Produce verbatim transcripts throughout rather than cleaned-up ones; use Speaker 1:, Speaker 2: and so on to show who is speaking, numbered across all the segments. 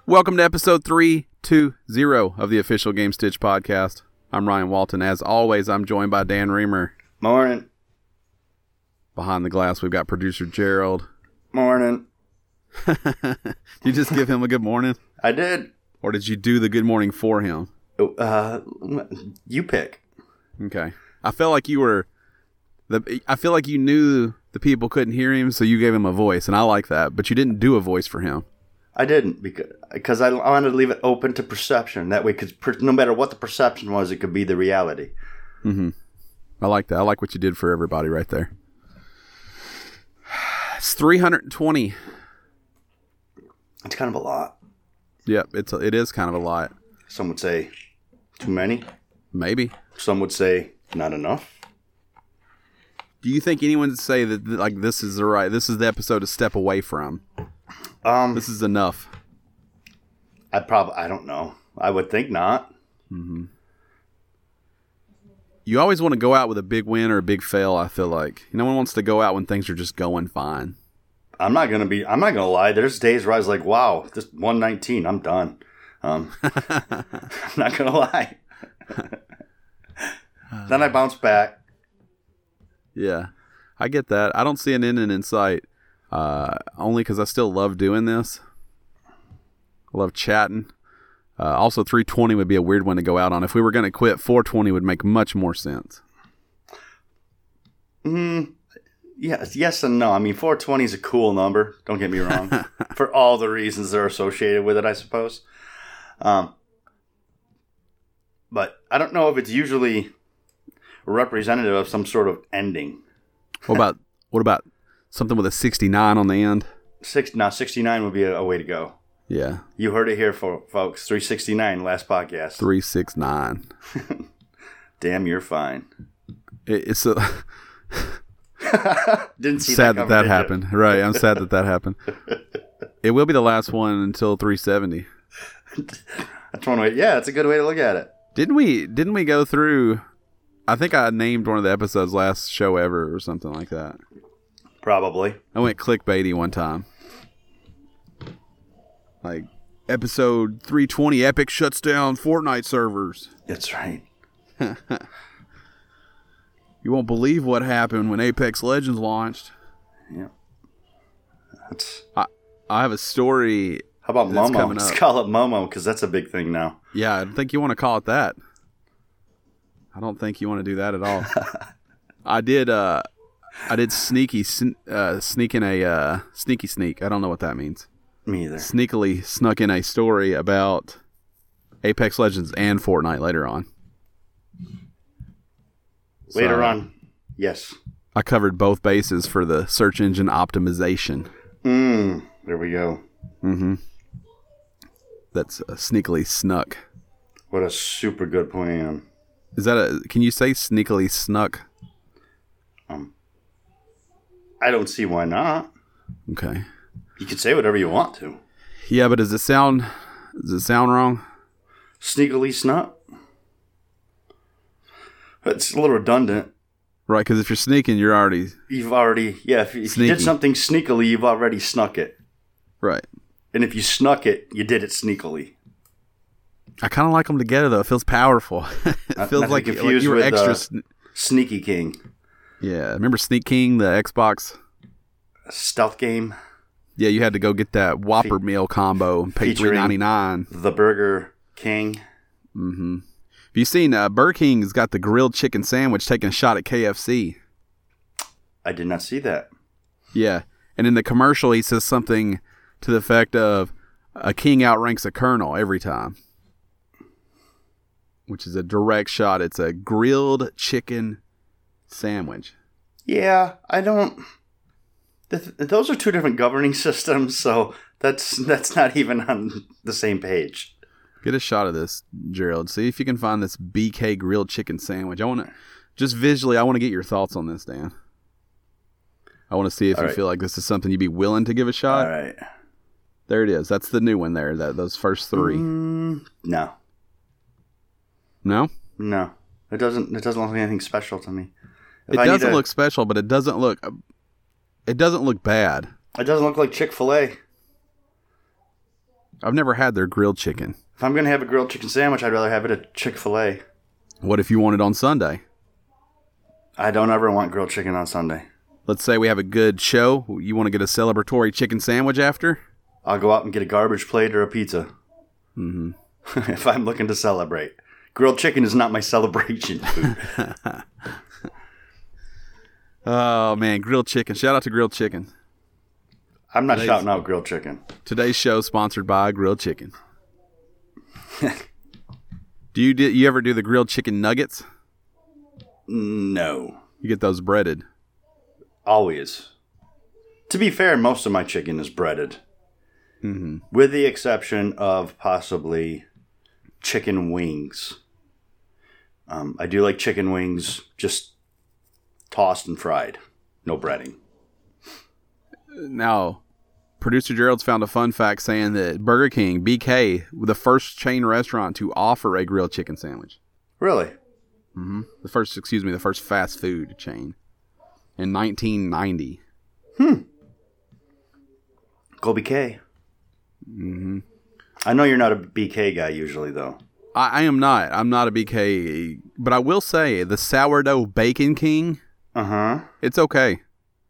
Speaker 1: Welcome to episode three two zero of the Official Game Stitch podcast. I'm Ryan Walton. As always, I'm joined by Dan Reamer.
Speaker 2: Morning.
Speaker 1: Behind the glass, we've got producer Gerald.
Speaker 2: Morning.
Speaker 1: Did you just give him a good morning?
Speaker 2: I did.
Speaker 1: Or did you do the good morning for him?
Speaker 2: Uh, you pick.
Speaker 1: Okay. I felt like you were... the. I feel like you knew the people couldn't hear him, so you gave him a voice, and I like that. But you didn't do a voice for him.
Speaker 2: I didn't, because because I wanted to leave it open to perception. That way, because per, no matter what the perception was, it could be the reality.
Speaker 1: Mm-hmm. I like that. I like what you did for everybody right there. It's three hundred twenty.
Speaker 2: It's kind of a lot.
Speaker 1: Yep, it's a, it is kind of a lot.
Speaker 2: Some would say too many.
Speaker 1: Maybe.
Speaker 2: Some would say not enough.
Speaker 1: Do you think anyone would say that like this is the right? This is the episode to step away from?
Speaker 2: Um,
Speaker 1: this is enough.
Speaker 2: I probably I don't know. I would think not.
Speaker 1: Mm-hmm. You always want to go out with a big win or a big fail. I feel like no one wants to go out when things are just going fine.
Speaker 2: I'm not gonna be. I'm not gonna lie. There's days where I was like, "Wow, this one nineteen. I'm done." Um, I'm not gonna lie. Then I bounce back.
Speaker 1: Yeah, I get that. I don't see an end in sight. Uh, only because I still love doing this. I love chatting. Uh, also, three twenty would be a weird one to go out on. If we were going to quit, four twenty would make much more sense.
Speaker 2: Mm, yes, yes and no. I mean, four twenty is a cool number. Don't get me wrong. For all the reasons that are associated with it, I suppose. Um, but I don't know if it's usually representative of some sort of ending.
Speaker 1: What about what about something with a sixty-nine on the end?
Speaker 2: Six now sixty-nine would be a, a way to go.
Speaker 1: Yeah,
Speaker 2: you heard it here, for, folks. Three sixty-nine last podcast.
Speaker 1: Three six nine.
Speaker 2: Damn, you're fine.
Speaker 1: It, it's a
Speaker 2: didn't see
Speaker 1: sad
Speaker 2: that,
Speaker 1: that, that happened. Right, I'm sad that that happened. It will be the last one until three seventy.
Speaker 2: That's one way. Yeah, that's a good way to look at it.
Speaker 1: Didn't we? Didn't we go through? I think I named one of the episodes last show ever or something like that.
Speaker 2: Probably.
Speaker 1: I went clickbaity one time. Like, episode three twenty, Epic shuts down Fortnite servers.
Speaker 2: That's right.
Speaker 1: You won't believe what happened when Apex Legends launched.
Speaker 2: Yeah. That's...
Speaker 1: I, I have a story.
Speaker 2: How about Momo? Let's call it Momo, because that's a big thing now.
Speaker 1: Yeah, I don't think you want to call it that. I don't think you want to do that at all. I did. Uh, I did sneaky uh, sneak in a uh, sneaky sneak. I don't know what that means.
Speaker 2: Me either.
Speaker 1: Sneakily snuck in a story about Apex Legends and Fortnite later on.
Speaker 2: Later
Speaker 1: so,
Speaker 2: on, yes.
Speaker 1: I covered both bases for the search engine optimization.
Speaker 2: Mm, there we go.
Speaker 1: Mm-hmm. That's uh, sneakily snuck.
Speaker 2: What a super good plan.
Speaker 1: Is that a? Can you say sneakily snuck?
Speaker 2: Um, I don't see why not.
Speaker 1: Okay.
Speaker 2: You can say whatever you want to.
Speaker 1: Yeah, but does it sound? Does it sound wrong?
Speaker 2: Sneakily snuck. It's a little redundant.
Speaker 1: Right, because if you're sneaking, you're already...
Speaker 2: You've already... Yeah, if, if you did something sneakily, you've already snuck it.
Speaker 1: Right.
Speaker 2: And if you snuck it, you did it sneakily.
Speaker 1: I kind of like them together, though. It feels powerful. It
Speaker 2: not,
Speaker 1: feels
Speaker 2: not
Speaker 1: like,
Speaker 2: confused
Speaker 1: like you were
Speaker 2: with,
Speaker 1: extra...
Speaker 2: Uh,
Speaker 1: sn-
Speaker 2: Sneaky King.
Speaker 1: Yeah, remember Sneak King, the Xbox?
Speaker 2: Stealth game.
Speaker 1: Yeah, you had to go get that Whopper Fe- meal combo and pay three ninety-nine.
Speaker 2: The Burger King.
Speaker 1: Mm-hmm. Have you seen uh, Burger King's got the grilled chicken sandwich taking a shot at K F C?
Speaker 2: I did not see that.
Speaker 1: Yeah, and in the commercial, he says something to the effect of, a king outranks a colonel every time. Which is a direct shot. It's a grilled chicken sandwich.
Speaker 2: Yeah, I don't... Th- those are two different governing systems, so that's that's not even on the same page.
Speaker 1: Get a shot of this, Gerald. See if you can find this B K grilled chicken sandwich. I want to, just visually, I want to get your thoughts on this, Dan. I want to see if All you right. feel like this is something you'd be willing to give a shot.
Speaker 2: All right.
Speaker 1: There it is. That's the new one there, that those first three.
Speaker 2: Mm, no.
Speaker 1: No?
Speaker 2: No. It doesn't It doesn't look like anything special to me. If
Speaker 1: it
Speaker 2: I
Speaker 1: doesn't
Speaker 2: to,
Speaker 1: look special, but it doesn't look... It doesn't look bad.
Speaker 2: It doesn't look like Chick-fil-A.
Speaker 1: I've never had their grilled chicken.
Speaker 2: If I'm going to have a grilled chicken sandwich, I'd rather have it at Chick-fil-A.
Speaker 1: What if you want it on Sunday?
Speaker 2: I don't ever want grilled chicken on Sunday.
Speaker 1: Let's say we have a good show. You want to get a celebratory chicken sandwich after?
Speaker 2: I'll go out and get a garbage plate or a pizza.
Speaker 1: Mm-hmm.
Speaker 2: If I'm looking to celebrate. Grilled chicken is not my celebration food.
Speaker 1: Oh, man. Grilled chicken. Shout out to grilled chicken.
Speaker 2: I'm not
Speaker 1: Today's,
Speaker 2: shouting out grilled chicken.
Speaker 1: Today's show sponsored by grilled chicken. do you do you ever do the grilled chicken nuggets?
Speaker 2: No.
Speaker 1: You get those breaded.
Speaker 2: Always. To be fair, most of my chicken is breaded.
Speaker 1: Mm-hmm.
Speaker 2: With the exception of possibly chicken wings. Um, I do like chicken wings just tossed and fried. No breading.
Speaker 1: Now, producer Gerald's found a fun fact saying that Burger King, B K, was the first chain restaurant to offer a grilled chicken sandwich.
Speaker 2: Really?
Speaker 1: Mm-hmm. The first, excuse me, the first fast food chain in nineteen ninety.
Speaker 2: Hmm. Go B K.
Speaker 1: Mm-hmm.
Speaker 2: I know you're not a B K guy usually, though.
Speaker 1: I, I am not. I'm not a B K, but I will say the sourdough bacon king.
Speaker 2: Uh huh.
Speaker 1: It's okay.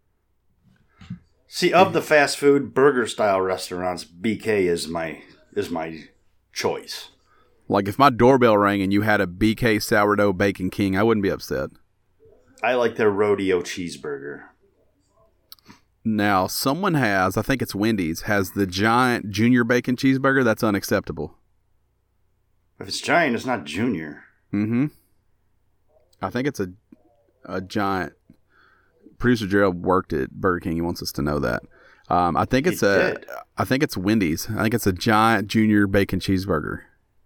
Speaker 2: See, of the fast food burger style restaurants, B K is my is my choice.
Speaker 1: Like if my doorbell rang and you had a B K sourdough bacon king, I wouldn't be upset.
Speaker 2: I like their rodeo cheeseburger.
Speaker 1: Now, someone has, I think it's Wendy's, has the giant junior bacon cheeseburger. That's unacceptable.
Speaker 2: If it's giant, it's not junior.
Speaker 1: Mm-hmm. I think it's a a giant. Producer Gerald worked at Burger King. He wants us to know that. Um, I think it's
Speaker 2: He
Speaker 1: a.
Speaker 2: did.
Speaker 1: I think it's Wendy's. I think it's a giant junior bacon cheeseburger.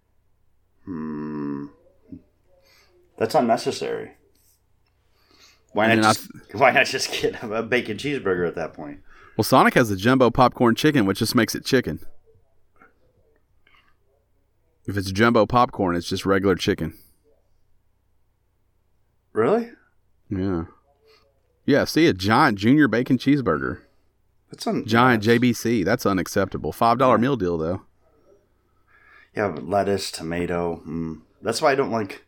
Speaker 2: Hmm. That's unnecessary. Why
Speaker 1: And
Speaker 2: not
Speaker 1: then I
Speaker 2: just Why not just get a bacon cheeseburger at that point?
Speaker 1: Well, Sonic has the jumbo popcorn chicken, which just makes it chicken. If it's jumbo popcorn, it's just regular chicken.
Speaker 2: Really?
Speaker 1: Yeah. Yeah, see, a giant junior bacon cheeseburger.
Speaker 2: That's un-
Speaker 1: Giant J B C. That's unacceptable. five dollar meal deal, though.
Speaker 2: Yeah, but lettuce, tomato. Mm. That's why I don't like.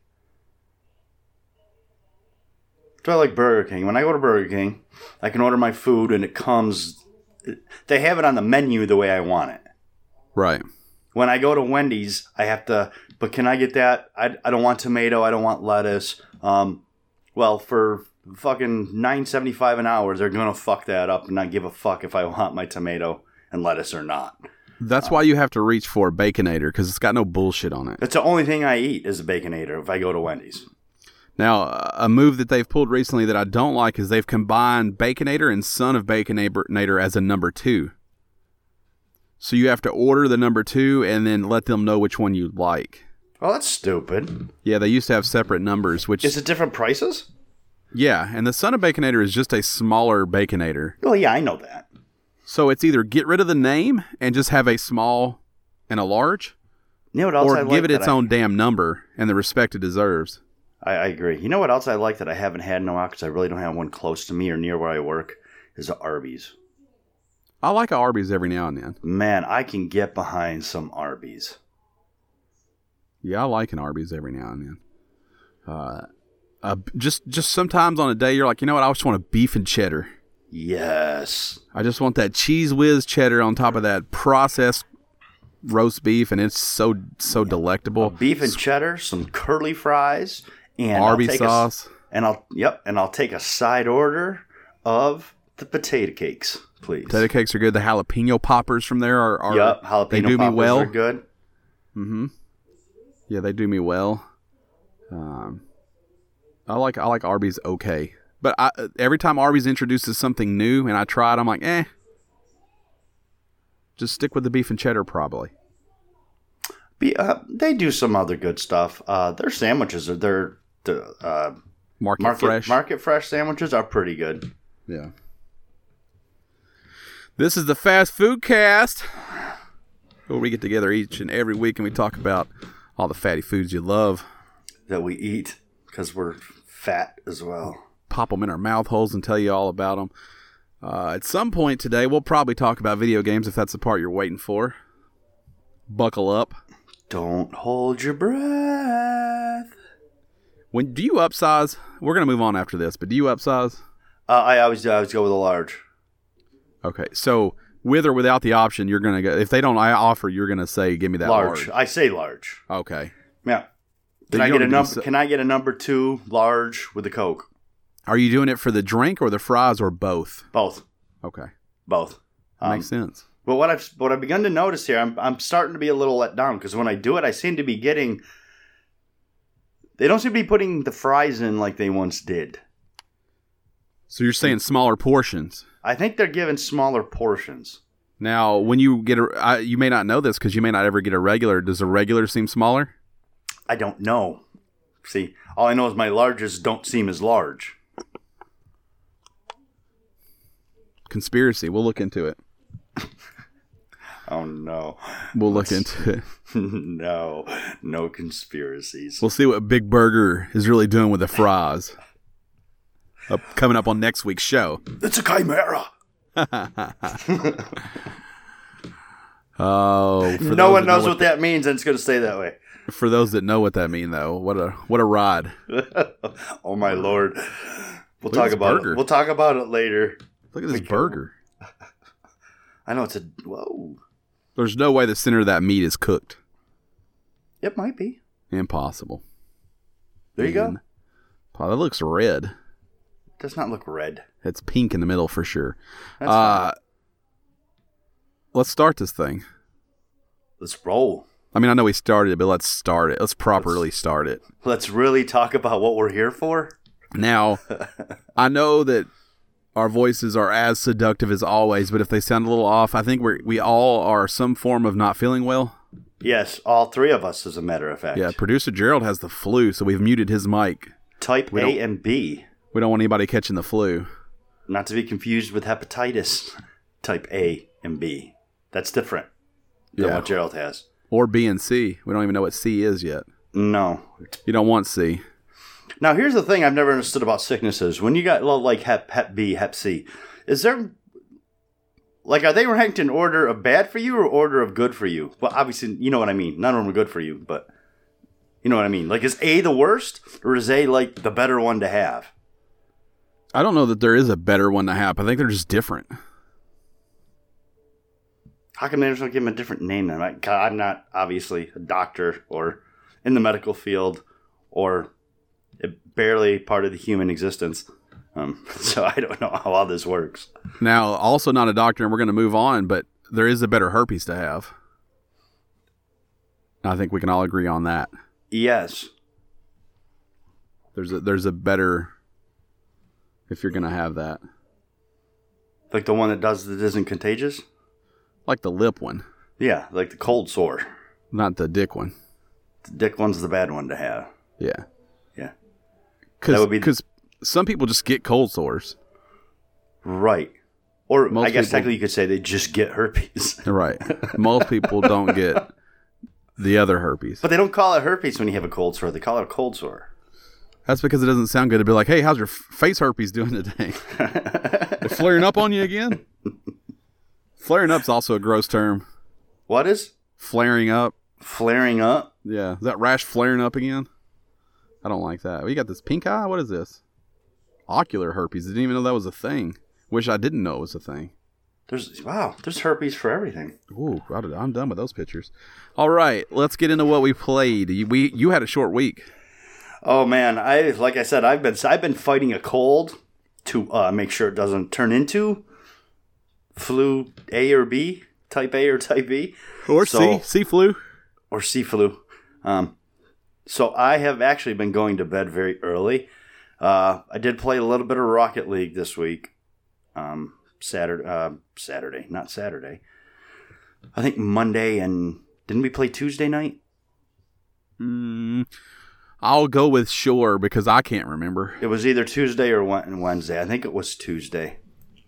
Speaker 2: Do I like Burger King? When I go to Burger King, I can order my food and it comes. They have it on the menu the way I want it.
Speaker 1: Right.
Speaker 2: When I go to Wendy's, I have to. But can I get that? I, I don't want tomato. I don't want lettuce. Um, well, for fucking nine seventy five an hour, they're gonna fuck that up and not give a fuck if I want my tomato and lettuce or not.
Speaker 1: That's why you have to reach for Baconator, because it's got no bullshit on it.
Speaker 2: That's the only thing I eat is a Baconator if I go to Wendy's.
Speaker 1: Now, a move that they've pulled recently that I don't like is they've combined Baconator and Son of Baconator as a number two. So you have to order the number two and then let them know which one you like.
Speaker 2: Oh, that's stupid.
Speaker 1: Yeah, they used to have separate numbers, which...
Speaker 2: Is it different prices?
Speaker 1: Yeah, and the Son of Baconator is just a smaller Baconator.
Speaker 2: Well, yeah, I know that.
Speaker 1: So it's either get rid of the name and just have a small and a large,
Speaker 2: You know what else
Speaker 1: or
Speaker 2: I
Speaker 1: give
Speaker 2: like
Speaker 1: it
Speaker 2: that
Speaker 1: its
Speaker 2: I-
Speaker 1: own damn number and the respect it deserves.
Speaker 2: I, I agree. You know what else I like that I haven't had in a while because I really don't have one close to me or near where I work is a Arby's.
Speaker 1: I like Arby's every now and then.
Speaker 2: Man, I can get behind some Arby's.
Speaker 1: Yeah, I like an Arby's every now and then. Uh, uh, just just sometimes on a day you're like, you know what? I just want a beef and cheddar.
Speaker 2: Yes.
Speaker 1: I just want that cheese whiz cheddar on top of that processed roast beef, and it's so so delectable.
Speaker 2: Beef and cheddar, some curly fries, and
Speaker 1: Arby's
Speaker 2: I'll take a-
Speaker 1: sauce.
Speaker 2: and I'll yep, and I'll take a side order of the potato cakes, please.
Speaker 1: Potato cakes are good. The jalapeno poppers from there are, are
Speaker 2: Yep, jalapeno
Speaker 1: they do me
Speaker 2: poppers
Speaker 1: well.
Speaker 2: are good.
Speaker 1: Mm-hmm. Yeah, they do me well. Um, I like I like Arby's okay, but I, every time Arby's introduces something new and I try it, I'm like, eh. Just stick with the beef and cheddar, probably.
Speaker 2: Be, uh, they do some other good stuff. Uh, their sandwiches are their the uh,
Speaker 1: Market,
Speaker 2: market
Speaker 1: fresh.
Speaker 2: market fresh sandwiches are pretty good.
Speaker 1: Yeah. This is the Fast Food Cast, where we get together each and every week and we talk about all the fatty foods you love.
Speaker 2: That we eat because we're fat as well.
Speaker 1: Pop them in our mouth holes and tell you all about them. Uh, at some point today, we'll probably talk about video games if that's the part you're waiting for. Buckle up.
Speaker 2: Don't hold your breath.
Speaker 1: When do you upsize? We're gonna move on after this, but do you upsize?
Speaker 2: Uh, I always, I always go with a large.
Speaker 1: Okay, so with or without the option, you're gonna go. If they don't I offer, you're gonna say, "Give me that large."
Speaker 2: Large. I say large.
Speaker 1: Okay.
Speaker 2: Yeah. Can
Speaker 1: Then
Speaker 2: I
Speaker 1: you
Speaker 2: get a
Speaker 1: don't need to
Speaker 2: number?
Speaker 1: say-
Speaker 2: Can I get a number two large with a Coke?
Speaker 1: Are you doing it for the drink or the fries or both?
Speaker 2: Both.
Speaker 1: Okay,
Speaker 2: Both. Um,
Speaker 1: makes sense.
Speaker 2: But what I've what I've begun to notice here, I'm I'm starting to be a little let down because when I do it, I seem to be getting. They don't seem to be putting the fries in like they once did.
Speaker 1: So you're saying smaller portions.
Speaker 2: I think they're giving smaller portions.
Speaker 1: Now, when you get a, I, you may not know this because you may not ever get a regular. Does a regular seem smaller?
Speaker 2: I don't know. See, all I know is my larges don't seem as large.
Speaker 1: Conspiracy. We'll look into it.
Speaker 2: Oh no.
Speaker 1: We'll look into it.
Speaker 2: no, no conspiracies.
Speaker 1: We'll see what Big Burger is really doing with the fries. Up, coming up on next week's show.
Speaker 2: It's a chimera.
Speaker 1: Oh, for
Speaker 2: No
Speaker 1: those
Speaker 2: one
Speaker 1: that know
Speaker 2: knows what that means, and it's going to stay that way.
Speaker 1: For those that know what that mean, though, what a what a ride!
Speaker 2: Oh my lord. We'll
Speaker 1: Look at
Speaker 2: talk
Speaker 1: this
Speaker 2: about
Speaker 1: burger.
Speaker 2: it. We'll talk about it later.
Speaker 1: Look at this
Speaker 2: We-
Speaker 1: burger.
Speaker 2: I know it's a whoa.
Speaker 1: There's no way the center of that meat is cooked.
Speaker 2: It might be.
Speaker 1: Impossible.
Speaker 2: There you go.
Speaker 1: Man. Oh, that looks red.
Speaker 2: Does not look red.
Speaker 1: It's pink in the middle for sure.
Speaker 2: That's
Speaker 1: uh,
Speaker 2: fine.
Speaker 1: let's start this thing.
Speaker 2: Let's roll.
Speaker 1: I mean, I know we started it, but let's start it. Let's properly start it.
Speaker 2: Let's really talk about what we're here for.
Speaker 1: Now, I know that our voices are as seductive as always, but if they sound a little off, I think we we all are some form of not feeling well.
Speaker 2: Yes, all three of us, as a matter of fact.
Speaker 1: Yeah, producer Gerald has the flu, so we've muted his mic.
Speaker 2: Type
Speaker 1: We
Speaker 2: A
Speaker 1: don't-
Speaker 2: and B.
Speaker 1: We don't want anybody catching the flu.
Speaker 2: Not to be confused with hepatitis. Type A and B. That's different than
Speaker 1: Yeah.
Speaker 2: what Gerald has.
Speaker 1: Or B and C. We don't even know what C is yet.
Speaker 2: No.
Speaker 1: You don't want C.
Speaker 2: Now, here's the thing I've never understood about sicknesses. When you got well, like Hep, Hep B, Hep C, is there, like, are they ranked in order of bad for you or order of good for you? Well, obviously, you know what I mean. None of them are good for you, but you know what I mean. Like, is A the worst or is A, like, the better one to have?
Speaker 1: I don't know that there is a better one to have. I think they're just different.
Speaker 2: How come they just don't give them a different name then? Like, I'm not, obviously, a doctor or in the medical field or barely part of the human existence. Um, so I don't know how all this works.
Speaker 1: Now, also not a doctor, and we're going to move on, but there is a better herpes to have. I think we can all agree on that.
Speaker 2: Yes.
Speaker 1: There's a, there's a better, if you're going to have that.
Speaker 2: Like the one that does that isn't contagious?
Speaker 1: Like the lip one,
Speaker 2: Yeah, like the cold sore.
Speaker 1: not the dick one.
Speaker 2: The dick one's the bad one to have.
Speaker 1: Yeah.
Speaker 2: Yeah.
Speaker 1: Because
Speaker 2: would be-
Speaker 1: some people just get cold sores.
Speaker 2: Right. Or
Speaker 1: Most
Speaker 2: I guess
Speaker 1: people-
Speaker 2: technically you could say they just get herpes.
Speaker 1: Right. Most people don't get the other herpes.
Speaker 2: But they don't call it herpes when you have a cold sore. They call it a cold sore.
Speaker 1: That's because it doesn't sound good to be like, hey, how's your f- face herpes doing today? They're flaring up on you again? Flaring up's also a gross term.
Speaker 2: What is?
Speaker 1: Flaring up.
Speaker 2: Flaring up?
Speaker 1: Yeah. Is that rash flaring up again? I don't like that. We got this pink eye? What is this? Ocular herpes. Didn't even know that was a thing. Wish I didn't know it was a thing.
Speaker 2: There's wow, there's herpes for everything.
Speaker 1: Ooh, I'm done with those pictures. All right, let's get into what we played. You, we, you had a short week.
Speaker 2: Oh man, I like I said, I've been I've been fighting a cold to uh, make sure it doesn't turn into flu A or B, type A or type B,
Speaker 1: Or
Speaker 2: So-
Speaker 1: C, C flu.
Speaker 2: or C flu. Um, so I have actually been going to bed very early. Uh, I did play a little bit of Rocket League this week. Um, Saturday, uh, Saturday, not Saturday. I think Monday and didn't we play Tuesday night?
Speaker 1: Mm, I'll go with sure because I can't remember.
Speaker 2: It was either Tuesday or Wed- Wednesday. I think it was Tuesday.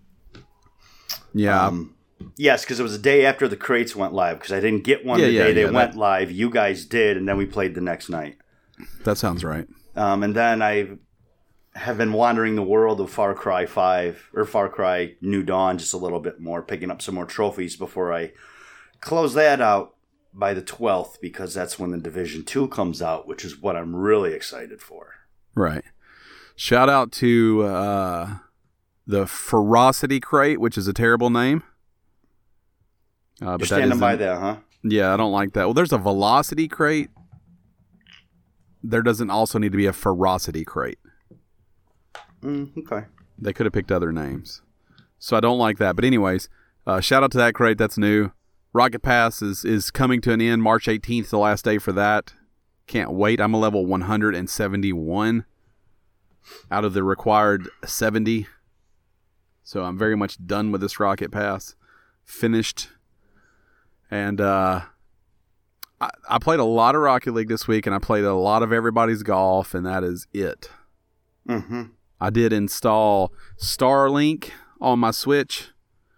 Speaker 1: Yeah.
Speaker 2: Um, yes, because it was the day after the crates went live. Because I didn't get one
Speaker 1: Yeah,
Speaker 2: the
Speaker 1: yeah,
Speaker 2: day they
Speaker 1: yeah,
Speaker 2: went
Speaker 1: that-
Speaker 2: live. You guys did, and then we played the next night.
Speaker 1: that sounds right.
Speaker 2: Um, and then I have been wandering the world of Far Cry five or Far Cry New Dawn just a little bit more, picking up some more trophies before I close that out. by the twelfth because that's when the Division two comes out, which is what I'm really excited for.
Speaker 1: Right. Shout out to uh, the Ferocity Crate, which is a terrible name. Uh,
Speaker 2: You're
Speaker 1: but
Speaker 2: standing
Speaker 1: that
Speaker 2: by that, huh?
Speaker 1: Yeah, I don't like that. Well, there's a Velocity Crate. There doesn't also need to be a Ferocity Crate.
Speaker 2: Mm, okay.
Speaker 1: They could have picked other names. So I don't like that. But anyways, uh, shout out to that crate. That's new. Rocket Pass is, is coming to an end. March eighteenth, the last day for that. Can't wait. I'm a level one hundred seventy-one out of the required seventy. So I'm very much done with this Rocket Pass. Finished. And uh, I, I played a lot of Rocket League this week, and I played a lot of Everybody's Golf, and that is it.
Speaker 2: Mm-hmm.
Speaker 1: I did install Starlink on my Switch.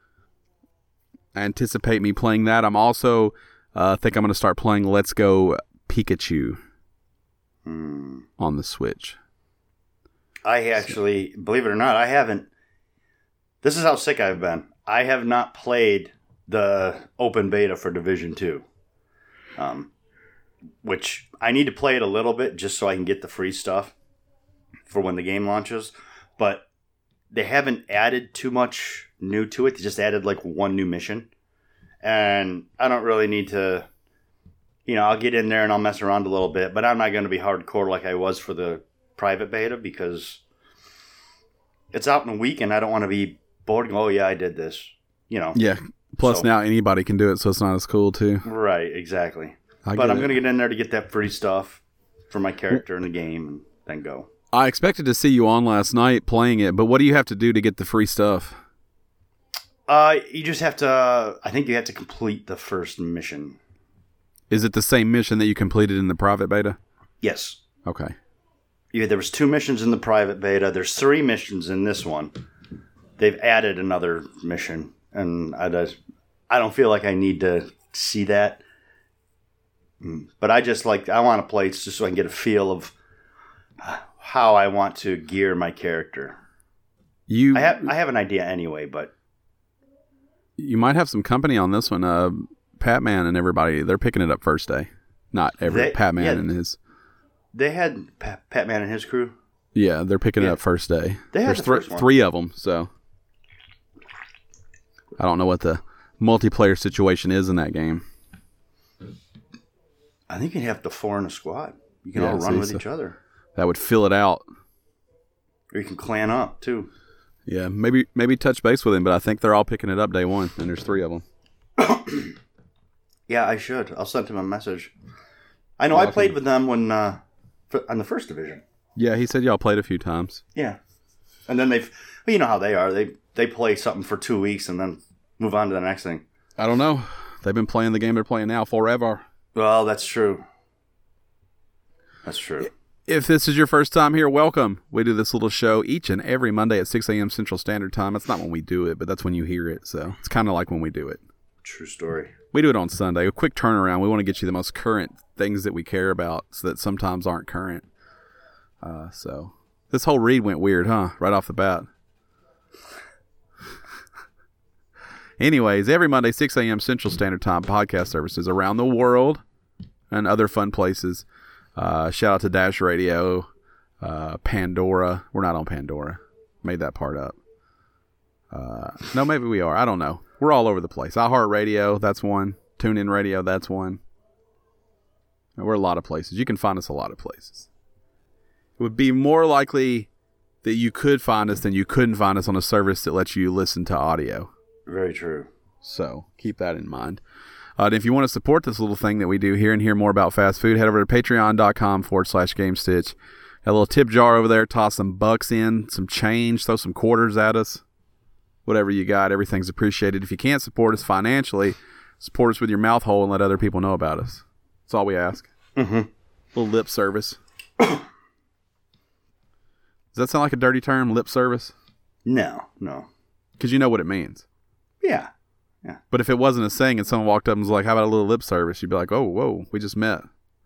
Speaker 1: I anticipate me playing that. I'm also uh, think I'm going to start playing Let's Go Pikachu
Speaker 2: mm.
Speaker 1: on the Switch.
Speaker 2: I actually, believe it or not, I haven't. This is how sick I've been. I have not played the open beta for Division two, um, which I need to play it a little bit just so I can get the free stuff for when the game launches. But they haven't added too much new to it. They just added like one new mission. And I don't really need to, you know, I'll get in there and I'll mess around a little bit, but I'm not going to be hardcore like I was for the private beta because it's out in a week and I don't want to be bored and go, oh yeah, I did this, you know.
Speaker 1: Yeah. Plus
Speaker 2: so,
Speaker 1: now anybody can do it, so it's not as cool too.
Speaker 2: Right, exactly.
Speaker 1: I
Speaker 2: but I'm going to get in there to get that free stuff for my character in the game and then go.
Speaker 1: I expected to see you on last night playing it, but what do you have to do to get the free stuff?
Speaker 2: Uh, you just have to, I think you have to complete the first mission.
Speaker 1: Is it the same mission that you completed in the private beta?
Speaker 2: Yes.
Speaker 1: Okay.
Speaker 2: Yeah, there was two missions in the private beta. There's three missions in this one. They've added another mission, and I just, I don't feel like I need to see that. But I just like, I want to play just so I can get a feel of how I want to gear my character.
Speaker 1: You,
Speaker 2: I have, I have an idea anyway, but
Speaker 1: you might have some company on this one. Uh, Patman and everybody, they're picking it up first day. Not every
Speaker 2: They-
Speaker 1: Patman
Speaker 2: yeah.
Speaker 1: and his.
Speaker 2: they had Pat, Patman and his crew.
Speaker 1: Yeah, they're picking
Speaker 2: Yeah.
Speaker 1: it up first day.
Speaker 2: They had
Speaker 1: There's
Speaker 2: the
Speaker 1: thr-
Speaker 2: first one.
Speaker 1: three of them, so I don't know what the multiplayer situation is in that game.
Speaker 2: I think you'd have to four in a squad. You can
Speaker 1: Yeah,
Speaker 2: all run
Speaker 1: see,
Speaker 2: with
Speaker 1: so-
Speaker 2: each other.
Speaker 1: That would fill it out.
Speaker 2: Or you can clan up, too.
Speaker 1: Yeah, maybe maybe touch base with him, but I think they're all picking it up day one, and there's three of them.
Speaker 2: Yeah, I should. I'll send him a message. I know
Speaker 1: Yeah,
Speaker 2: I
Speaker 1: I
Speaker 2: played
Speaker 1: can-
Speaker 2: with them when uh, for, on the first division.
Speaker 1: Yeah, he said y'all played a few times.
Speaker 2: Yeah. And then they've... Well, you know how they are. They they play something for two weeks and then move on to the next thing.
Speaker 1: I don't know. They've been playing the game they're playing now forever.
Speaker 2: Well, that's true. That's true.
Speaker 1: If this is your first time here, welcome. We do this little show each and every Monday at six a.m. Central Standard Time. That's not when we do it, but that's when you hear it. So it's kind of like when we do it.
Speaker 2: True story.
Speaker 1: We do it on Sunday. A quick turnaround. We want to get you the most current things that we care about so that sometimes aren't current. Uh, so this whole read went weird, huh? Right off the bat. Anyways, every Monday, six a.m. Central Standard Time, podcast services around the world and other fun places. Uh, shout out to Dash Radio, uh, Pandora. We're not on Pandora. Made that part up. Uh, no, maybe we are. I don't know. We're all over the place. iHeartRadio, that's one. TuneIn Radio, that's one. We're a lot of places. You can find us a lot of places. It would be more likely that you could find us than you couldn't find us on a service that lets you listen to audio.
Speaker 2: Very true.
Speaker 1: So keep that in mind. Uh, and if you want to support this little thing that we do here and hear more about fast food, head over to patreon.com forward slash GameStitch. Got a little tip jar over there. Toss some bucks in, some change, throw some quarters at us. Whatever you got, everything's appreciated. If you can't support us financially, support us with your mouth hole and let other people know about us. That's all we ask.
Speaker 2: Mm-hmm.
Speaker 1: A little lip service. Does that sound like a dirty term, lip service?
Speaker 2: No, no.
Speaker 1: Because you know what it means.
Speaker 2: Yeah.
Speaker 1: But if it wasn't a saying and someone walked up and was like, how about a little lip service? You'd be like, oh, whoa, we just met.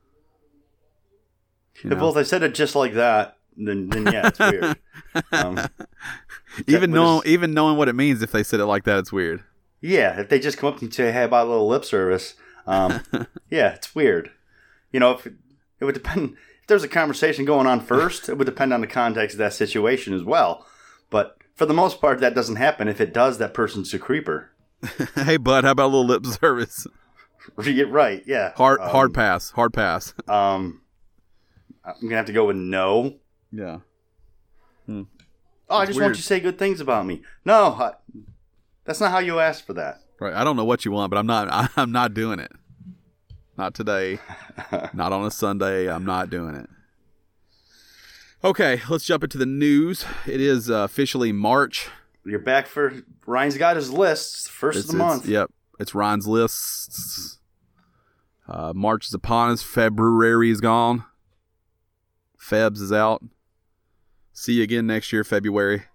Speaker 1: You
Speaker 2: If,
Speaker 1: know?
Speaker 2: well, if they said it just like that, then, then yeah, it's weird. Um,
Speaker 1: even,
Speaker 2: but
Speaker 1: know,
Speaker 2: it's-
Speaker 1: even knowing what it means, if they said it like that, it's weird.
Speaker 2: yeah, if they just come up to you and say, hey, about a little lip service, Um, yeah, it's weird. You know, if it, it would depend. If there's a conversation going on first, it would depend on the context of that situation as well. But for the most part, that doesn't happen. If it does, that person's a creeper.
Speaker 1: Hey, bud, how about a little lip service?
Speaker 2: Right, yeah.
Speaker 1: Hard,
Speaker 2: um,
Speaker 1: hard pass. Hard pass.
Speaker 2: Um, I'm gonna have to go with no.
Speaker 1: Yeah. Hmm.
Speaker 2: Oh, I
Speaker 1: It's
Speaker 2: just
Speaker 1: weird.
Speaker 2: want you to say good things about me. No, I, that's not how you asked for that.
Speaker 1: Right. I don't know what you want, but I'm not. I'm not doing it. Not today. Not on a Sunday. I'm not doing it. Okay, let's jump into the news. It is uh, officially March.
Speaker 2: You're back for Ryan's got his list. First
Speaker 1: It's,
Speaker 2: of the
Speaker 1: it's-
Speaker 2: month.
Speaker 1: Yep. It's Ryan's lists. Uh, March is upon us. February is gone. Febs is out. See you again next year, February.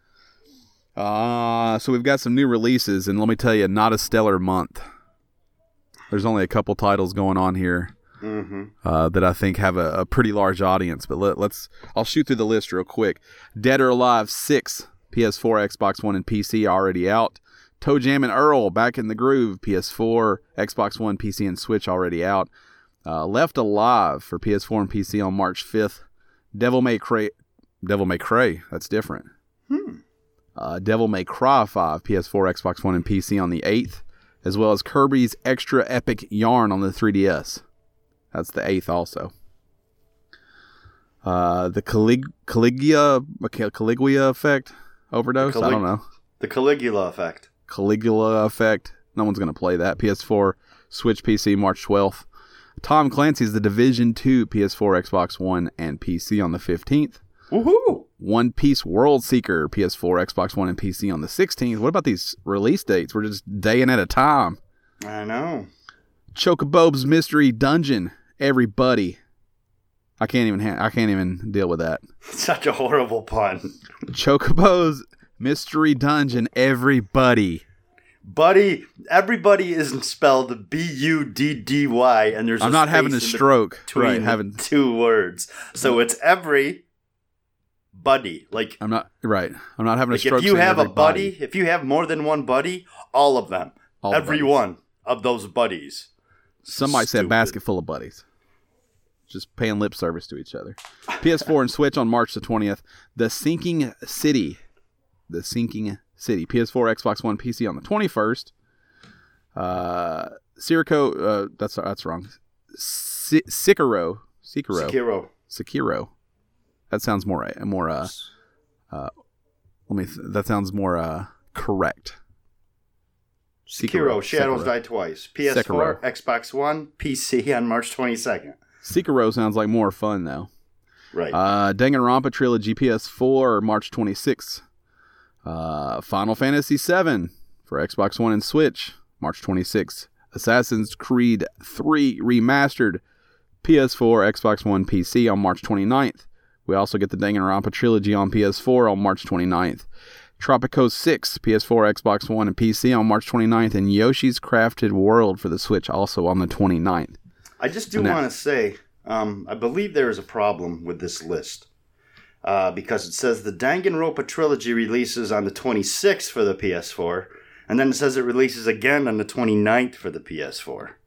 Speaker 1: Uh, so we've got some new releases, and let me tell you, not a stellar month. There's only a couple titles going on here
Speaker 2: Mm-hmm.
Speaker 1: uh, that I think have a, a pretty large audience. But let, let's, I'll shoot through the list real quick. Dead or Alive six, P S four, Xbox One, and P C already out. Toe Jam and Earl, Back in the Groove, P S four, Xbox One, P C, and Switch already out. Uh, Left Alive for P S four and P C on March fifth. Devil May Cry, Devil May Cry, that's different.
Speaker 2: Hmm.
Speaker 1: Uh, Devil May Cry five, P S four, Xbox One, and P C on the eighth, as well as Kirby's Extra Epic Yarn on the three D S. That's the eighth also. Uh, the Calig- Caligula, Caligula effect overdose?
Speaker 2: The Calig-
Speaker 1: I don't know.
Speaker 2: The Caligula effect.
Speaker 1: Caligula effect. No one's going to play that. P S four, Switch, P C, March twelfth. Tom Clancy's The Division two, P S four, Xbox One, and P C on the fifteenth.
Speaker 2: Woohoo!
Speaker 1: One Piece World Seeker, P S four, Xbox One, and P C on the sixteenth. What about these release dates? We're just daying at a time.
Speaker 2: I know.
Speaker 1: Chocobo's Mystery Dungeon, everybody. I can't even ha- I can't even deal with that.
Speaker 2: Such a horrible pun.
Speaker 1: Chocobo's Mystery Dungeon, everybody.
Speaker 2: Buddy, everybody isn't spelled B U D D Y, and there's
Speaker 1: I'm
Speaker 2: a
Speaker 1: not having a
Speaker 2: space in
Speaker 1: stroke.
Speaker 2: between
Speaker 1: Right,
Speaker 2: the
Speaker 1: having.
Speaker 2: two words. So it's every buddy. Like,
Speaker 1: I'm not right. I'm not having a
Speaker 2: like
Speaker 1: stroke.
Speaker 2: if you
Speaker 1: saying
Speaker 2: have a
Speaker 1: everybody.
Speaker 2: buddy, if you have more than one buddy, all of them,
Speaker 1: All the
Speaker 2: every
Speaker 1: buddies.
Speaker 2: one of those buddies.
Speaker 1: Some might say a
Speaker 2: Stupid.
Speaker 1: basket full of buddies. Just paying lip service to each other. P S four and Switch on March the twentieth. The Sinking City. The Sinking City. P S four, Xbox One, P C on the twenty-first. Uh, Sirico, uh, that's that's wrong. Si- Sekiro. Sekiro.
Speaker 2: Sekiro.
Speaker 1: Sekiro. That sounds more uh, more uh, uh let me th- that sounds more uh correct.
Speaker 2: Sekiro. Shadows
Speaker 1: Sekiro.
Speaker 2: Die Twice. P S four,
Speaker 1: Sekiro.
Speaker 2: Xbox One, P C on March twenty-second.
Speaker 1: Sekiro sounds like more fun though.
Speaker 2: Right.
Speaker 1: Uh, Danganronpa Trilogy, P S four, March twenty-sixth. Uh, Final Fantasy seven for Xbox One and Switch, March twenty-sixth. Assassin's Creed three Remastered, P S four, Xbox One, P C on March twenty-ninth. We also get the Danganronpa Trilogy on P S four on March twenty-ninth. Tropico six, P S four, Xbox One, and P C on March twenty-ninth. And Yoshi's Crafted World for the Switch also on the twenty-ninth.
Speaker 2: I just do
Speaker 1: And that-
Speaker 2: want to say, um, I believe there is a problem with this list. Uh, because it says the Danganronpa Trilogy releases on the twenty-sixth for the P S four, and then it says it releases again on the twenty-ninth for the P S four.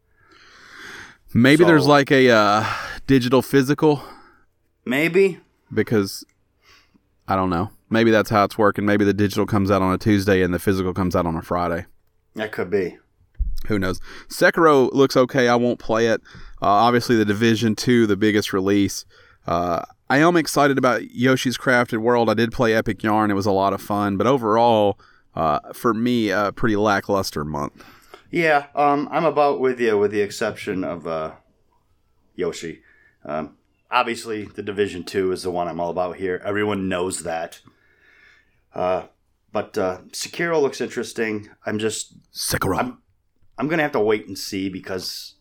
Speaker 1: Maybe
Speaker 2: So-
Speaker 1: there's like a uh, digital physical,
Speaker 2: Maybe.
Speaker 1: because I don't know. Maybe that's how it's working. Maybe the digital comes out on a Tuesday and the physical comes out on a Friday.
Speaker 2: That could be.
Speaker 1: Who knows? Sekiro looks okay. I won't play it. Uh, obviously, the Division two, the biggest release. Uh, I am excited about Yoshi's Crafted World. I did play Epic Yarn. It was a lot of fun. But overall, uh, for me, a pretty lackluster month.
Speaker 2: Yeah, um, I'm about with you, with the exception of uh, Yoshi. Um, obviously, the Division two is the one I'm all about here. Everyone knows that. Uh, but uh, Sekiro looks interesting. I'm just...
Speaker 1: Sekiro.
Speaker 2: I'm, I'm going to have to wait and see because...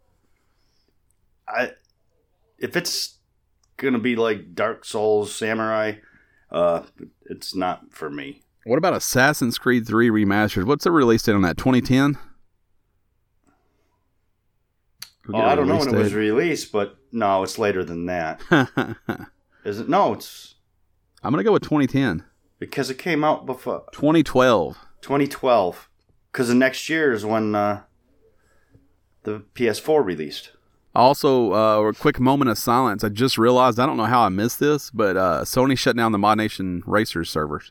Speaker 2: I, if it's going to be like Dark Souls Samurai, uh, it's not for me.
Speaker 1: What about Assassin's Creed three Remastered? What's the release date on that? twenty ten?
Speaker 2: Oh, I don't know when it was released, but no, it's later than that.
Speaker 1: I'm
Speaker 2: Is it? No, it's
Speaker 1: going to go with twenty ten.
Speaker 2: because it came out before
Speaker 1: twenty twelve.
Speaker 2: twenty twelve. Because the next year is when uh, the the P S four released.
Speaker 1: Also, uh, a quick moment of silence. I just realized, I don't know how I missed this, but uh, Sony shut down the Mod Nation Racers servers.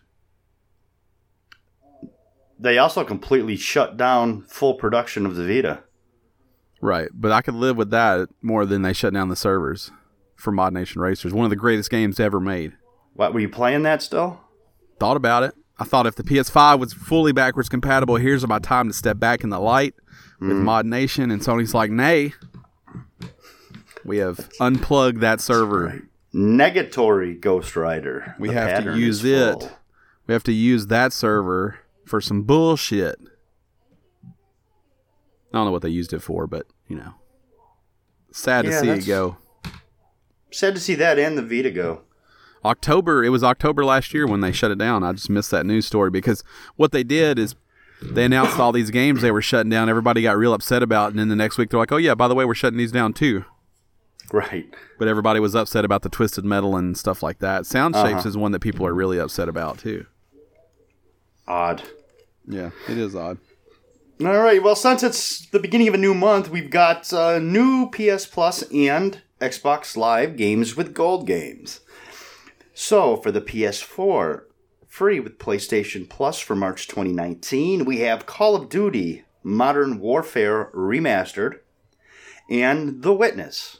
Speaker 2: They also completely shut down full production of the Vita.
Speaker 1: Right, but I could live with that more than they shut down the servers for Mod Nation Racers. One of the greatest games ever made.
Speaker 2: What, were you playing that still?
Speaker 1: Thought about it. I thought if the P S five was fully backwards compatible, here's my time to step back in the light with mm. Mod Nation. And Sony's like, nay. We have unplugged that server.
Speaker 2: Right. Negatory Ghost Rider.
Speaker 1: We have to use it. Full. We have to use that server for some bullshit. I don't know what they used it for, but, you know. Sad to yeah, see it go.
Speaker 2: Sad to see that and the Vita go.
Speaker 1: October, it was October last year when they shut it down. I just missed that news story because what they did is they announced all these games they were shutting down. Everybody got real upset about it, and then the next week they're like, oh yeah, by the way, we're shutting these down too.
Speaker 2: Right.
Speaker 1: But everybody was upset about the Twisted Metal and stuff like that. Sound
Speaker 2: uh-huh.
Speaker 1: Shapes is one that people are really upset about too.
Speaker 2: Odd.
Speaker 1: Yeah, it is odd.
Speaker 2: All right, well, since it's the beginning of a new month, we've got uh, new P S Plus and Xbox Live games with gold games. So, for the P S four, free with PlayStation Plus for March twenty nineteen, we have Call of Duty Modern Warfare Remastered and The Witness.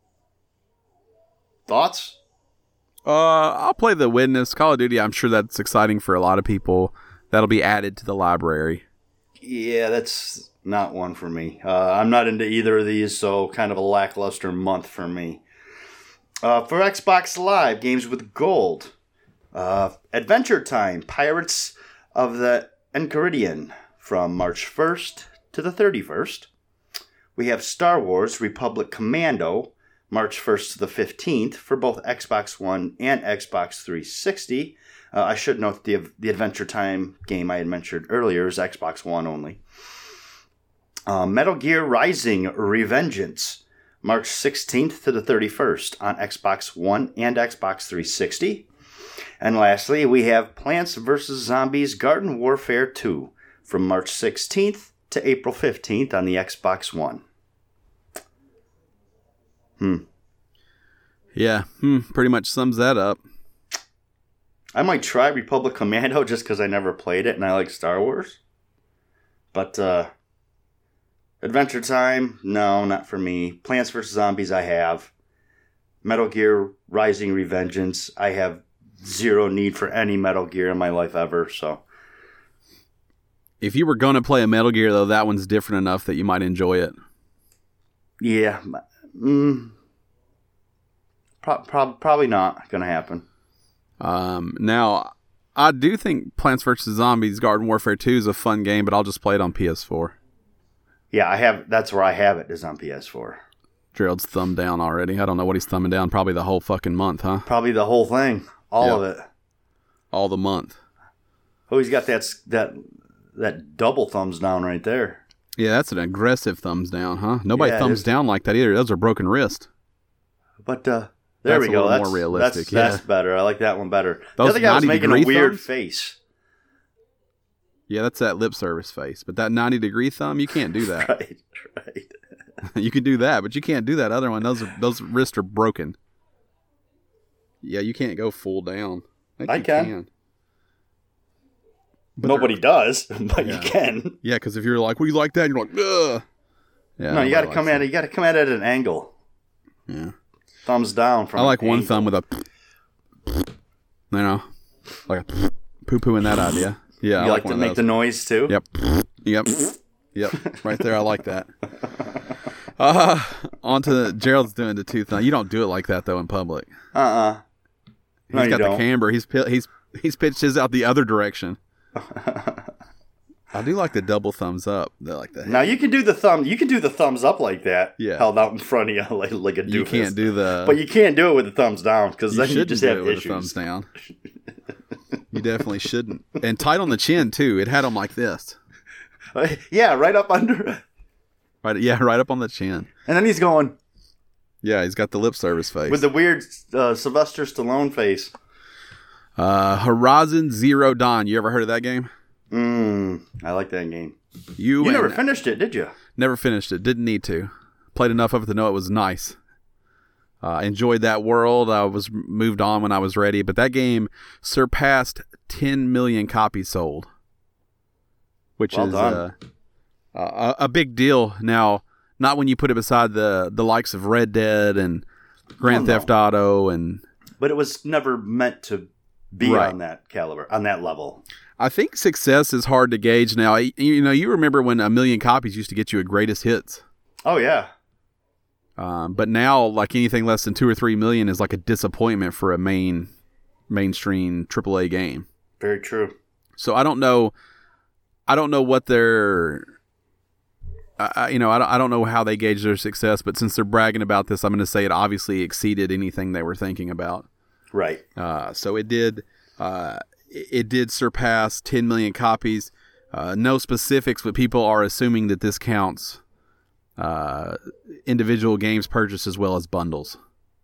Speaker 2: Thoughts?
Speaker 1: Uh, I'll play The Witness. Call of Duty, I'm sure that's exciting for a lot of people. That'll be added to the library.
Speaker 2: Yeah, that's not one for me. Uh, I'm not into either of these, so kind of a lackluster month for me. Uh, for Xbox Live, games with gold. Uh, Adventure Time, Pirates of the Enchiridion from March first to the thirty-first. We have Star Wars Republic Commando, March first to the fifteenth for both Xbox One and Xbox three sixty. Uh, I should note the the Adventure Time game I had mentioned earlier is Xbox One only. Uh, Metal Gear Rising Revengeance, March sixteenth to the thirty-first on Xbox One and Xbox three sixty. And lastly, we have Plants versus. Zombies Garden Warfare two from March sixteenth to April fifteenth on the Xbox One. Hmm.
Speaker 1: Yeah, hmm, pretty much sums that up.
Speaker 2: I might try Republic Commando just because I never played it and I like Star Wars. But, uh, Adventure Time, no, not for me. Plants versus. Zombies, I have. Metal Gear Rising Revengeance, I have zero need for any Metal Gear in my life ever, so.
Speaker 1: If you were going to play a Metal Gear, though, that one's different enough that you might enjoy it.
Speaker 2: Yeah. Mm, pro- pro- probably not going to happen.
Speaker 1: Um, now, I do think Plants versus. Zombies Garden Warfare two is a fun game, but I'll just play it on P S four.
Speaker 2: Yeah, I have. That's where I have it, is on P S four.
Speaker 1: Gerald's thumb down already. I don't know what he's thumbing down. Probably the whole fucking month, huh?
Speaker 2: Probably the whole thing. All yep. of it.
Speaker 1: All the month.
Speaker 2: Oh, he's got that, that, that double thumbs down right there.
Speaker 1: Yeah, that's an aggressive thumbs down, huh? Nobody
Speaker 2: yeah,
Speaker 1: thumbs down like that either. Those are broken wrist.
Speaker 2: But, uh... There
Speaker 1: that's
Speaker 2: we go.
Speaker 1: A
Speaker 2: that's
Speaker 1: more realistic.
Speaker 2: That's,
Speaker 1: yeah.
Speaker 2: that's better. I like that one better.
Speaker 1: Those
Speaker 2: the other guy was making a weird
Speaker 1: thumbs?
Speaker 2: face.
Speaker 1: Yeah, that's that lip service face. But that ninety degree thumb, you can't do that.
Speaker 2: Right, right.
Speaker 1: You can do that, but you can't do that other one. Those are, those wrists are broken. Yeah, you can't go full down. I,
Speaker 2: I can. can. Nobody does, but
Speaker 1: yeah.
Speaker 2: you can.
Speaker 1: Yeah, because if you're like, well, you like that, and you're like, ugh. Yeah,
Speaker 2: no, you got to come at it. You got to come at it at an angle.
Speaker 1: Yeah.
Speaker 2: Thumbs down from
Speaker 1: I like one
Speaker 2: angle.
Speaker 1: thumb with a, you know, like a poo poo in that idea. Yeah,
Speaker 2: you
Speaker 1: I
Speaker 2: like,
Speaker 1: like
Speaker 2: to make
Speaker 1: those.
Speaker 2: the noise too.
Speaker 1: Yep, yep, yep. Right there, I like that. Uh on to Gerald's doing the two thumb. You don't do it like that though in public.
Speaker 2: Uh uh-uh. uh.
Speaker 1: He's
Speaker 2: no,
Speaker 1: got
Speaker 2: the
Speaker 1: don't. camber. He's he's he's pitched his out the other direction. I do like the double thumbs up. They're like that.
Speaker 2: Now you can do the thumb. You can do the thumbs up like that.
Speaker 1: Yeah.
Speaker 2: Held out in front of you like, like a doofus.
Speaker 1: You can't do the.
Speaker 2: But you can't do it with the thumbs down because then you just
Speaker 1: do
Speaker 2: have
Speaker 1: it with
Speaker 2: issues.
Speaker 1: The thumbs down. You definitely shouldn't. And tight on the chin too. It had them like this.
Speaker 2: Yeah, right up under.
Speaker 1: Right. Yeah, right up on the chin.
Speaker 2: And then he's going.
Speaker 1: Yeah, he's got the lip service face
Speaker 2: with the weird uh, Sylvester Stallone face.
Speaker 1: Uh, Horizon Zero Dawn. You ever heard of that game?
Speaker 2: Mm, I like that game.
Speaker 1: You,
Speaker 2: you
Speaker 1: and,
Speaker 2: never finished it, did you?
Speaker 1: Never finished it. Didn't need to. Played enough of it to know it was nice. Uh, enjoyed that world. I was moved on when I was ready. But that game surpassed ten million copies sold, which
Speaker 2: well
Speaker 1: is
Speaker 2: uh,
Speaker 1: a, a big deal. Now, not when you put it beside the, the likes of Red Dead and Grand
Speaker 2: oh, no.
Speaker 1: Theft Auto. and
Speaker 2: But it was never meant to be
Speaker 1: right.
Speaker 2: on that caliber, on that level.
Speaker 1: I think success is hard to gauge now. You know, you remember when a million copies used to get you a greatest hits.
Speaker 2: Oh, yeah.
Speaker 1: Um, but now, like anything less than two or three million is like a disappointment for a main mainstream triple A game.
Speaker 2: Very true.
Speaker 1: So I don't know. I don't know what their, uh, you know, I don't, I don't know how they gauge their success. But since they're bragging about this, I'm going to say it obviously exceeded anything they were thinking about.
Speaker 2: Right.
Speaker 1: Uh, so it did. Uh, it did surpass ten million copies. Uh, no specifics, but people are assuming that this counts uh, individual games purchased as well as bundles.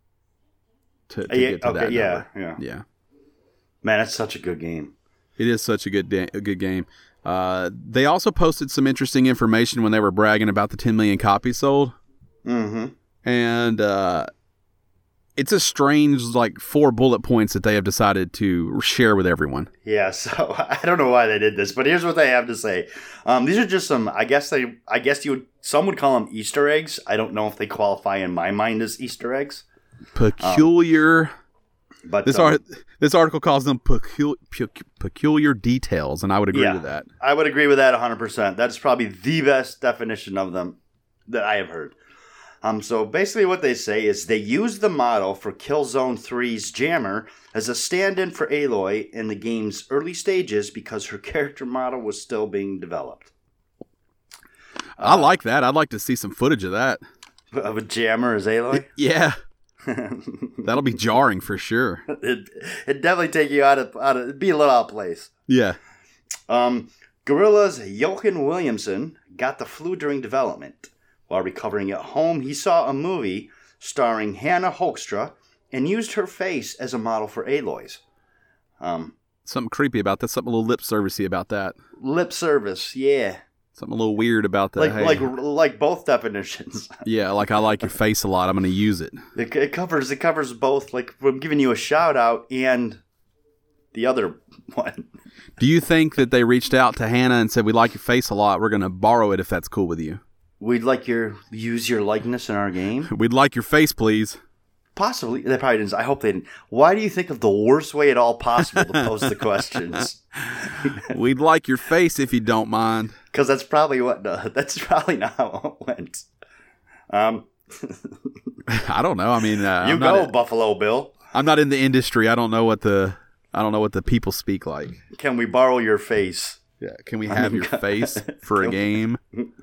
Speaker 1: To, to
Speaker 2: yeah,
Speaker 1: get to
Speaker 2: okay,
Speaker 1: that
Speaker 2: yeah,
Speaker 1: number.
Speaker 2: yeah,
Speaker 1: yeah.
Speaker 2: Man, that's such a good game.
Speaker 1: It is such a good da- a good game. Uh, they also posted some interesting information when they were bragging about the ten million copies sold.
Speaker 2: Mm-hmm.
Speaker 1: And uh, it's a strange, like, four bullet points that they have decided to share with everyone.
Speaker 2: Yeah, so I don't know why they did this, but here's what they have to say. Um, these are just some, I guess they, I guess you would, some would call them Easter eggs. I don't know if they qualify in my mind as Easter eggs.
Speaker 1: Peculiar. Um,
Speaker 2: but
Speaker 1: this
Speaker 2: um,
Speaker 1: art, this article calls them pecu- pecu- peculiar details, and I would agree
Speaker 2: yeah,
Speaker 1: with that.
Speaker 2: I would agree with that one hundred percent. That's probably the best definition of them that I have heard. Um, so basically what they say is they used the model for Killzone three's Jammer as a stand-in for Aloy in the game's early stages because her character model was still being developed.
Speaker 1: I uh, like that. I'd like to see some footage of that.
Speaker 2: Of a Jammer as Aloy?
Speaker 1: Yeah. That'll be jarring for sure.
Speaker 2: It it definitely take you out of out of it'd be a little out of place.
Speaker 1: Yeah.
Speaker 2: Um, Guerrilla's Jochen Williamson got the flu during development. While recovering at home, he saw a movie starring Hannah Hoekstra and used her face as a model for Aloy's. Um,
Speaker 1: something creepy about that. Something a little lip servicey about that.
Speaker 2: Lip service, yeah.
Speaker 1: Something a little weird about that.
Speaker 2: Like
Speaker 1: hey.
Speaker 2: like like both definitions.
Speaker 1: Yeah, like I like your face a lot. I'm going to use it.
Speaker 2: it. It covers it covers both. Like I'm giving you a shout out and the other one.
Speaker 1: Do you think that they reached out to Hannah and said, "We like your face a lot. We're going to borrow it if that's cool with you"?
Speaker 2: We'd like your use your likeness in our game.
Speaker 1: We'd like your face, please.
Speaker 2: Possibly. They probably didn't. I hope they didn't. Why do you think of the worst way at all possible to pose the questions?
Speaker 1: We'd like your face if you don't mind.
Speaker 2: Because that's probably what. Uh, that's probably not how it went. Um,
Speaker 1: I don't know. I mean, uh,
Speaker 2: you
Speaker 1: I'm
Speaker 2: go,
Speaker 1: in,
Speaker 2: Buffalo Bill.
Speaker 1: I'm not in the industry. I don't know what the. I don't know what the people speak like.
Speaker 2: Can we borrow your face?
Speaker 1: Yeah. Can we have your face for a game?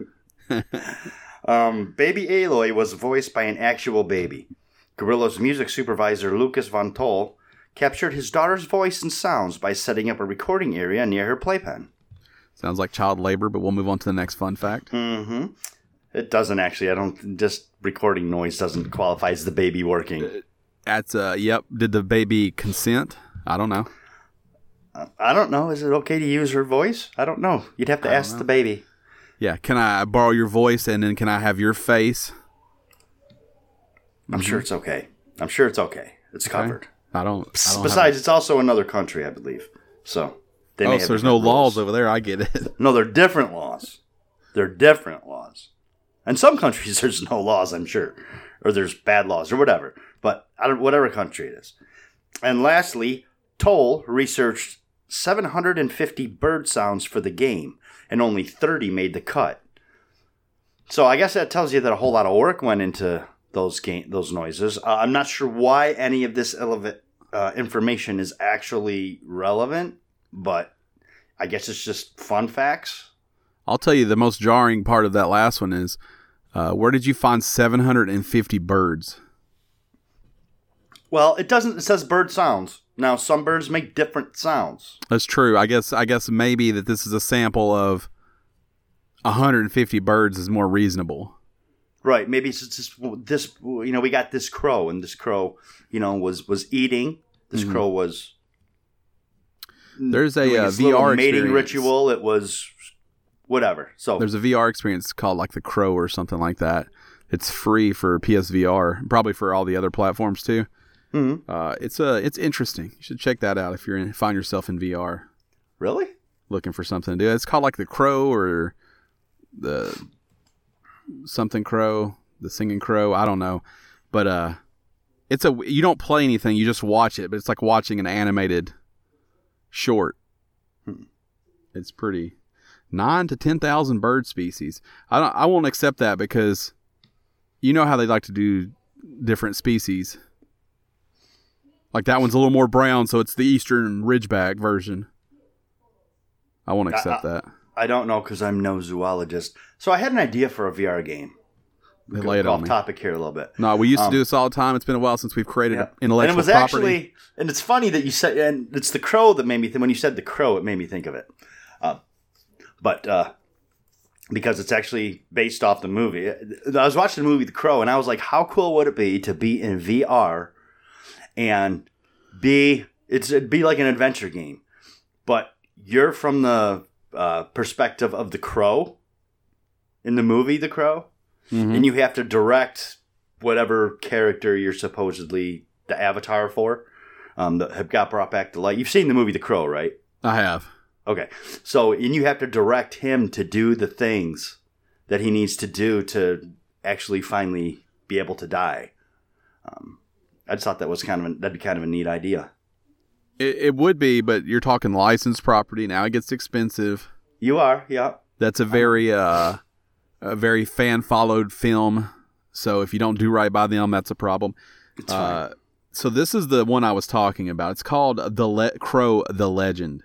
Speaker 2: um, baby Aloy was voiced by an actual baby. Guerrilla's music supervisor, Lucas Von Toll, captured his daughter's voice and sounds by setting up a recording area near her playpen.
Speaker 1: Sounds like child labor, but we'll move on to the next fun fact.
Speaker 2: Mm-hmm. It doesn't actually. I don't. Just recording noise doesn't qualify as the baby working.
Speaker 1: That's uh. Yep. Did the baby consent? I don't know.
Speaker 2: Uh, I don't know. Is it okay to use her voice? I don't know. You'd have to ask the baby.
Speaker 1: Yeah. Can I borrow your voice and then can I have your face?
Speaker 2: I'm mm-hmm. sure it's okay. I'm sure it's okay. It's okay. covered.
Speaker 1: I don't. I don't
Speaker 2: Besides, it's also another country, I believe. So.
Speaker 1: They oh, so there's no rules. laws over there. I get it.
Speaker 2: No, they're different laws. They're different laws. In some countries, there's no laws, I'm sure. Or there's bad laws or whatever. But out of whatever country it is. And lastly, Toll researched seven hundred fifty bird sounds for the game, and only thirty made the cut. So I guess that tells you that a whole lot of work went into those game, those noises. Uh, I'm not sure why any of this eleva- uh, information is actually relevant. But I guess it's just fun facts.
Speaker 1: I'll tell you the most jarring part of that last one is, uh, where did you find seven hundred fifty birds?
Speaker 2: Well, it doesn't. It says bird sounds. Now, some birds make different sounds.
Speaker 1: That's true. I guess. I guess maybe that this is a sample of one hundred fifty birds is more reasonable.
Speaker 2: Right. Maybe it's just this. You know, we got this crow, and this crow, you know, was was eating. This mm-hmm. crow was.
Speaker 1: There's a uh, V R
Speaker 2: mating
Speaker 1: experience.
Speaker 2: ritual. It was whatever. So
Speaker 1: there's a V R experience called like The Crow or something like that. It's free for P S V R, probably for all the other platforms too.
Speaker 2: Mm-hmm.
Speaker 1: Uh, it's a it's interesting. You should check that out if you're in, find yourself in V R.
Speaker 2: Really?
Speaker 1: Looking for something to do. It's called like The Crow or the something Crow, the Singing Crow. I don't know, but uh, it's a you don't play anything. You just watch it, but it's like watching an animated short. Hmm. It's pretty nine to ten thousand bird species. I don't. I won't accept that because you know how they like to do different species. Like that one's a little more brown, so it's the Eastern Ridgeback version. I won't accept
Speaker 2: I, I,
Speaker 1: that.
Speaker 2: I don't know because I'm no zoologist. So I had an idea for a V R game.
Speaker 1: They lay it
Speaker 2: Go
Speaker 1: on
Speaker 2: off
Speaker 1: me.
Speaker 2: topic here a little bit.
Speaker 1: No, we used
Speaker 2: um,
Speaker 1: to do this all the time. It's been a while since we've created
Speaker 2: yeah.
Speaker 1: intellectual
Speaker 2: and it was
Speaker 1: property.
Speaker 2: actually, and it's funny that you said, and it's the Crow that made me think. When you said the Crow, it made me think of it. Uh, but uh, because it's actually based off the movie. I was watching the movie The Crow, and I was like, how cool would it be to be in V R and be it's it'd be like an adventure game, but you're from the uh, perspective of the Crow in the movie The Crow, mm-hmm. and you have to direct whatever character you're supposedly the avatar for, um, that have got brought back to life. You've seen the movie The Crow, right?
Speaker 1: I have.
Speaker 2: Okay, so and you have to direct him to do the things that he needs to do to actually finally be able to die. Um, I just thought that was kind of a, that'd be kind of a neat idea.
Speaker 1: It, it would be, but you're talking licensed property now. It gets expensive.
Speaker 2: You are, yeah.
Speaker 1: That's a very uh, a very fan followed film. So if you don't do right by them, that's a problem.
Speaker 2: It's fine.
Speaker 1: Uh, so this is the one I was talking about. It's called The Le- Crow: The Legend.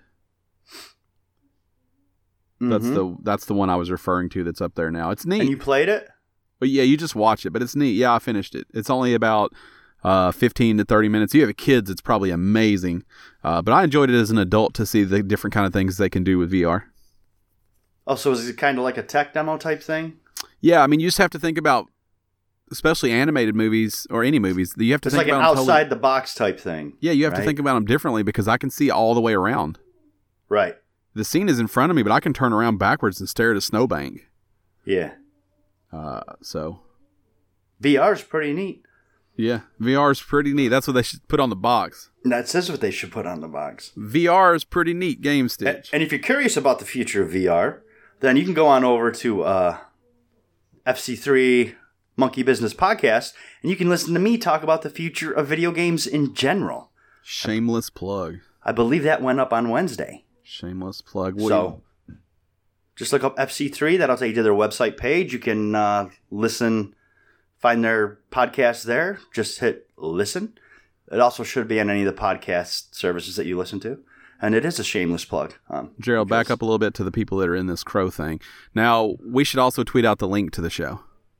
Speaker 1: That's mm-hmm. the that's the one I was referring to. That's up there now. It's neat.
Speaker 2: And you played it?
Speaker 1: But yeah, you just watch it. But it's neat. Yeah, I finished it. It's only about uh, fifteen to thirty minutes. If you have kids, it's probably amazing. Uh, but I enjoyed it as an adult to see the different kind of things they can do with V R.
Speaker 2: Oh, so is it kind of like a tech demo type thing?
Speaker 1: Yeah, I mean, you just have to think about, especially animated movies or any movies. You have to
Speaker 2: it's
Speaker 1: think
Speaker 2: like
Speaker 1: about
Speaker 2: an outside
Speaker 1: totally,
Speaker 2: the box type thing.
Speaker 1: Yeah, you have
Speaker 2: right?
Speaker 1: to think about them differently because I can see all the way around.
Speaker 2: Right.
Speaker 1: The scene is in front of me, but I can turn around backwards and stare at a snowbank.
Speaker 2: Yeah.
Speaker 1: Uh, so.
Speaker 2: V R is pretty neat.
Speaker 1: Yeah, V R is pretty neat. That's what they should put on the box.
Speaker 2: That says what they should put on the box.
Speaker 1: V R is pretty neat, Game Stitch.
Speaker 2: And, and if you're curious about the future of V R, then you can go on over to uh, F C three Monkey Business Podcast, and you can listen to me talk about the future of video games in general.
Speaker 1: Shameless plug.
Speaker 2: I believe that went up on Wednesday.
Speaker 1: Shameless plug. What
Speaker 2: so, you... just look up F C three. That'll take you to their website page. You can uh, listen, find their podcast there. Just hit listen. It also should be on any of the podcast services that you listen to. And it is a shameless plug. Um,
Speaker 1: Gerald, because... back up a little bit to the people that are in this Crow thing. Now, we should also tweet out the link to the show.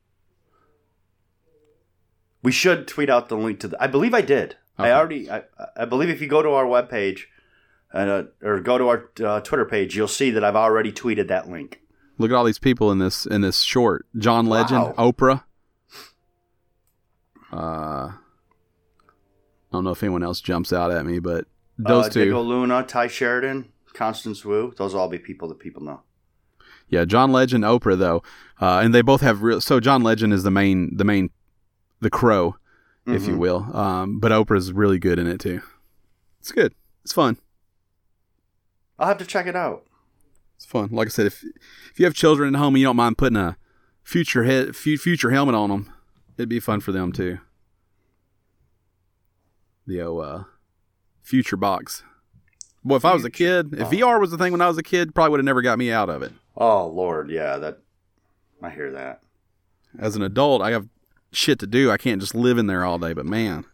Speaker 2: We should tweet out the link to the... I believe I did. Okay. I already... I, I believe if you go to our webpage... Uh, or go to our uh, Twitter page, you'll see that I've already tweeted that link.
Speaker 1: Look at all these people in this in this short. John Legend, wow. Oprah. Uh, I don't know if anyone else jumps out at me, but those uh, two.
Speaker 2: Diego Luna, Ty Sheridan, Constance Wu. Those will all be people that people know.
Speaker 1: Yeah, John Legend, Oprah, though. Uh, and they both have real... So John Legend is the main, the main, the Crow, mm-hmm. if you will. Um, but Oprah's really good in it, too. It's good. It's fun.
Speaker 2: I'll have to check it out.
Speaker 1: It's fun. Like I said, if if you have children at home and you don't mind putting a future head future helmet on them, it'd be fun for them too. The old uh, future box. Boy, if future. I was a kid, if oh. V R was the thing when I was a kid, probably would have never got me out of it.
Speaker 2: Oh Lord, yeah, that I hear that.
Speaker 1: As an adult, I have shit to do. I can't just live in there all day. But man.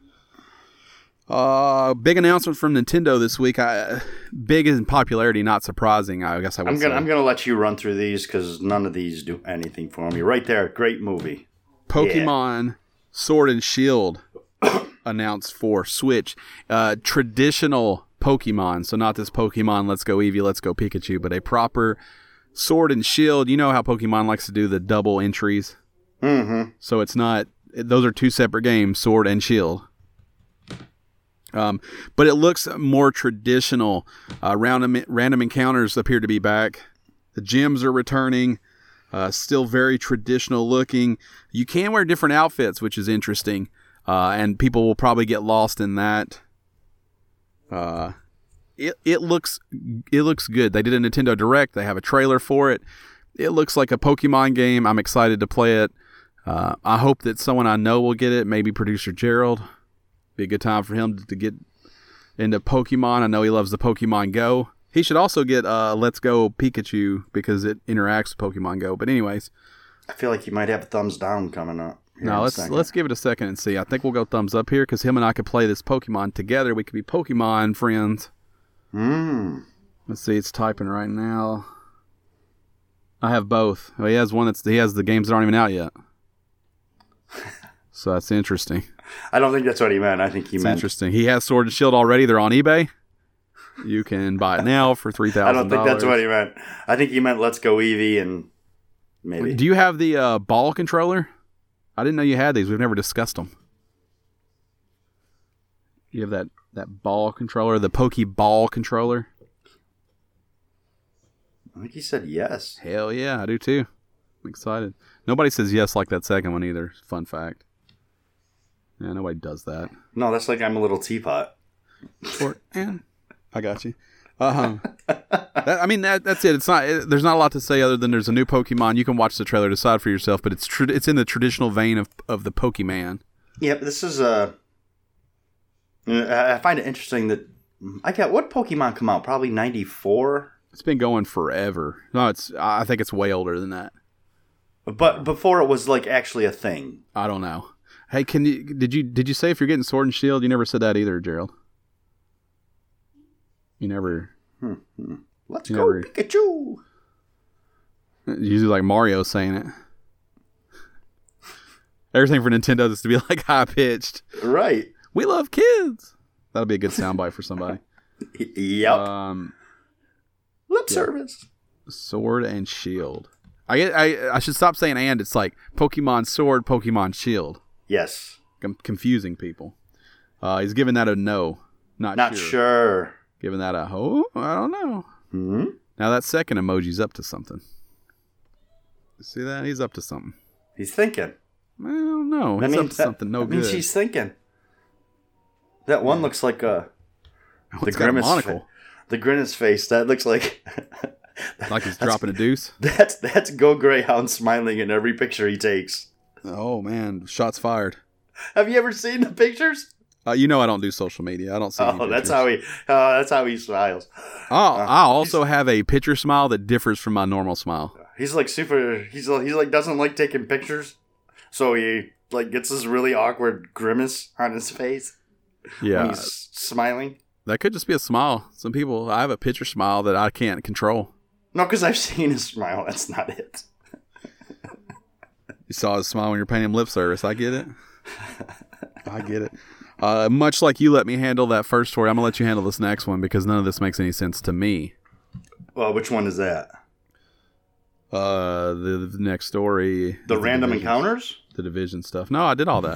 Speaker 1: Uh, big announcement from Nintendo this week. I, big in popularity, not surprising. I guess I would
Speaker 2: I'm gonna
Speaker 1: say.
Speaker 2: I'm gonna let you run through these because none of these do anything for me. Right there, great movie.
Speaker 1: Pokemon yeah. Sword and Shield announced for Switch. Uh, traditional Pokemon, so not this Pokemon Let's Go Eevee, Let's Go Pikachu, but a proper Sword and Shield. You know how Pokemon likes to do the double entries.
Speaker 2: Mm-hmm.
Speaker 1: So it's not. Those are two separate games, Sword and Shield. Um, but it looks more traditional. Uh, random, random encounters appear to be back. The gyms are returning. Uh, still very traditional looking. You can wear different outfits, which is interesting. Uh, and people will probably get lost in that. Uh, it it looks it looks good. They did a Nintendo Direct. They have a trailer for it. It looks like a Pokemon game. I'm excited to play it. Uh, I hope that someone I know will get it. Maybe producer Gerald. Be a good time for him to, to get into Pokemon. I know he loves the Pokemon Go. He should also get uh, Let's Go Pikachu because it interacts with Pokemon Go. But anyways,
Speaker 2: I feel like you might have a thumbs down coming up.
Speaker 1: No, let's let's give it a second and see. I think we'll go thumbs up here because him and I could play this Pokemon together. We could be Pokemon friends.
Speaker 2: Hmm.
Speaker 1: Let's see. It's typing right now. I have both. Oh, he has one that's he has the games that aren't even out yet. So that's interesting.
Speaker 2: I don't think that's what he meant. I think he
Speaker 1: it's
Speaker 2: meant
Speaker 1: interesting. He has Sword and Shield already. They're on eBay. You can buy it now for three thousand.
Speaker 2: I don't think that's what he meant. I think he meant Let's Go Eevee and maybe.
Speaker 1: Do you have the uh, ball controller? I didn't know you had these. We've never discussed them. You have that, that ball controller, the Pokeball controller?
Speaker 2: I think he said yes.
Speaker 1: Hell yeah, I do too. I'm excited. Nobody says yes like that second one either. Fun fact. Yeah, nobody does that.
Speaker 2: No, that's like I'm a little teapot.
Speaker 1: Or, and I got you. Uh-huh. that, I mean, that, that's it. It's not. It, there's not a lot to say other than there's a new Pokemon. You can watch the trailer, decide for yourself. But it's tra- it's in the traditional vein of of the Pokemon.
Speaker 2: Yeah, but this is a. Uh, I find it interesting that I got what Pokemon come out? Probably ninety-four.
Speaker 1: It's been going forever. No, it's. I think it's way older than that.
Speaker 2: But before it was like actually a thing.
Speaker 1: I don't know. Hey, can you did you did you say if you're getting Sword and Shield? You never said that either, Gerald. You never.
Speaker 2: Hmm. Let's
Speaker 1: you
Speaker 2: go,
Speaker 1: never,
Speaker 2: Pikachu!
Speaker 1: Usually like Mario saying it. Everything for Nintendo is to be like high pitched.
Speaker 2: Right.
Speaker 1: We love kids. That'll be a good soundbite for somebody.
Speaker 2: Yep.
Speaker 1: Um,
Speaker 2: Lip
Speaker 1: yeah.
Speaker 2: service.
Speaker 1: Sword and Shield. I get. I I should stop saying and. It's like Pokemon Sword, Pokemon Shield.
Speaker 2: Yes.
Speaker 1: I'm confusing people. Uh, he's giving that a no. Not,
Speaker 2: Not
Speaker 1: sure.
Speaker 2: sure.
Speaker 1: Giving that a oh, I don't know.
Speaker 2: Hmm.
Speaker 1: Now that second emoji's up to something. You see that? He's up to something.
Speaker 2: He's thinking.
Speaker 1: I don't know.
Speaker 2: That
Speaker 1: He's
Speaker 2: means
Speaker 1: up to
Speaker 2: that,
Speaker 1: something no
Speaker 2: that
Speaker 1: good.
Speaker 2: means he's thinking. That one looks like a
Speaker 1: oh,
Speaker 2: the grimace. Fa- the grimace face. That looks like
Speaker 1: like he's dropping a deuce.
Speaker 2: That's that's Go Greyhound smiling in every picture he takes.
Speaker 1: Oh man, shots fired.
Speaker 2: Have you ever seen the pictures?
Speaker 1: Uh, you know I don't do social media. I don't see.
Speaker 2: Oh, that's how he. Uh, that's how he smiles.
Speaker 1: Oh, uh, I also have a picture smile that differs from my normal smile.
Speaker 2: He's like super. He's like, he's like doesn't like taking pictures, so he like gets this really awkward grimace on his face.
Speaker 1: Yeah,
Speaker 2: when he's smiling.
Speaker 1: That could just be a smile. Some people, I have a picture smile that I can't control.
Speaker 2: No, because I've seen his smile. That's not it.
Speaker 1: You saw his smile when you're paying him lip service. I get it. I get it. Uh, much like you let me handle that first story, I'm going to let you handle this next one because none of this makes any sense to me.
Speaker 2: Well, which one is that?
Speaker 1: Uh, the, the next story.
Speaker 2: The random
Speaker 1: divisions,
Speaker 2: encounters?
Speaker 1: The division stuff. No, I did all that.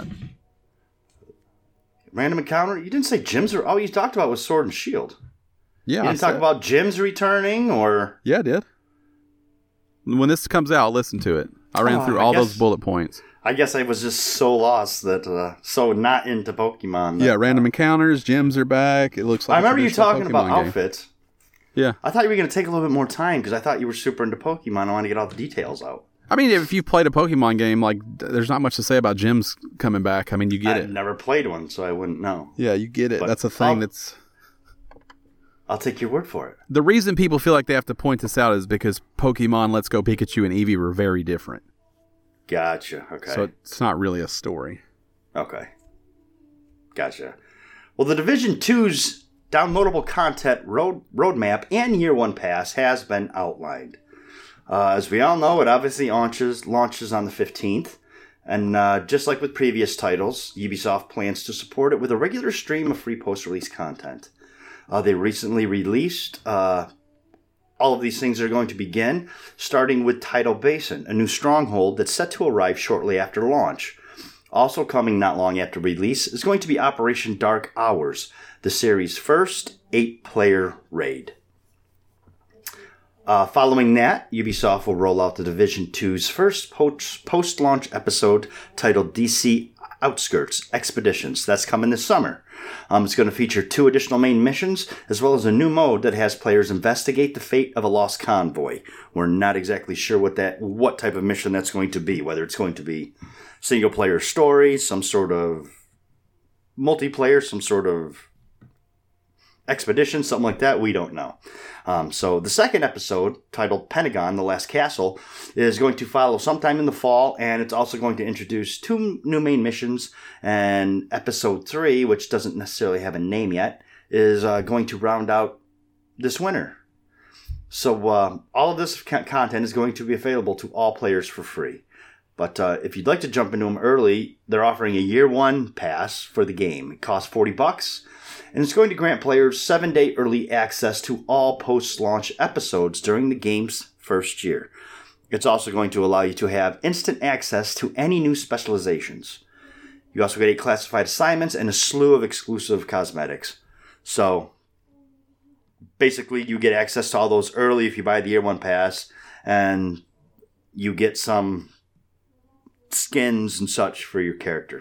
Speaker 2: Random encounter? You didn't say gyms or all you talked about was Sword and Shield.
Speaker 1: Yeah,
Speaker 2: you didn't
Speaker 1: I
Speaker 2: talk
Speaker 1: said,
Speaker 2: about gyms returning or.
Speaker 1: Yeah, I did. When this comes out, listen to it. I ran
Speaker 2: oh,
Speaker 1: through
Speaker 2: I
Speaker 1: all
Speaker 2: guess,
Speaker 1: those bullet points.
Speaker 2: I guess I was just so lost that, uh, so not into Pokemon. That,
Speaker 1: yeah, random encounters, gyms are back. It looks like
Speaker 2: I remember you talking
Speaker 1: Pokemon
Speaker 2: about
Speaker 1: game.
Speaker 2: outfits.
Speaker 1: Yeah.
Speaker 2: I thought you were going to take a little bit more time because I thought you were super into Pokemon. I want to get all the details out.
Speaker 1: I mean, if you've played a Pokemon game, like, there's not much to say about gyms coming back. I mean, you get
Speaker 2: I've
Speaker 1: it.
Speaker 2: never played one, so I wouldn't know.
Speaker 1: Yeah, you get it.
Speaker 2: But
Speaker 1: that's a thing
Speaker 2: I'll,
Speaker 1: that's...
Speaker 2: I'll take your word for it.
Speaker 1: The reason people feel like they have to point this out is because Pokemon Let's Go Pikachu and Eevee were very different.
Speaker 2: Gotcha. Okay.
Speaker 1: So it's not really a story.
Speaker 2: Okay. Gotcha. Well, the Division two's downloadable content road roadmap and Year One Pass has been outlined. Uh, as we all know, it obviously launches launches on the fifteenth. And uh, just like with previous titles, Ubisoft plans to support it with a regular stream of free post-release content. Uh, they recently released... Uh, All of these things are going to begin, starting with Tidal Basin, a new stronghold that's set to arrive shortly after launch. Also coming not long after release is going to be Operation Dark Hours, the series' first eight-player raid. Uh, following that, Ubisoft will roll out The Division two's first post- post-launch episode titled D C Outskirts Expeditions. That's coming this summer. Um, it's going to feature two additional main missions, as well as a new mode that has players investigate the fate of a lost convoy. We're not exactly sure what that, what type of mission that's going to be, whether it's going to be single-player story, some sort of multiplayer, some sort of expedition, something like that. We don't know. Um, so the second episode, titled Pentagon, The Last Castle, is going to follow sometime in the fall, and it's also going to introduce two new main missions, and episode three, which doesn't necessarily have a name yet, is uh, going to round out this winter. So uh, all of this content is going to be available to all players for free. But uh, if you'd like to jump into them early, they're offering a year one pass for the game. It costs forty bucks. And it's going to grant players seven-day early access to all post-launch episodes during the game's first year. It's also going to allow you to have instant access to any new specializations. You also get eight classified assignments and a slew of exclusive cosmetics. So, basically, you get access to all those early if you buy the Year one Pass, and you get some skins and such for your character.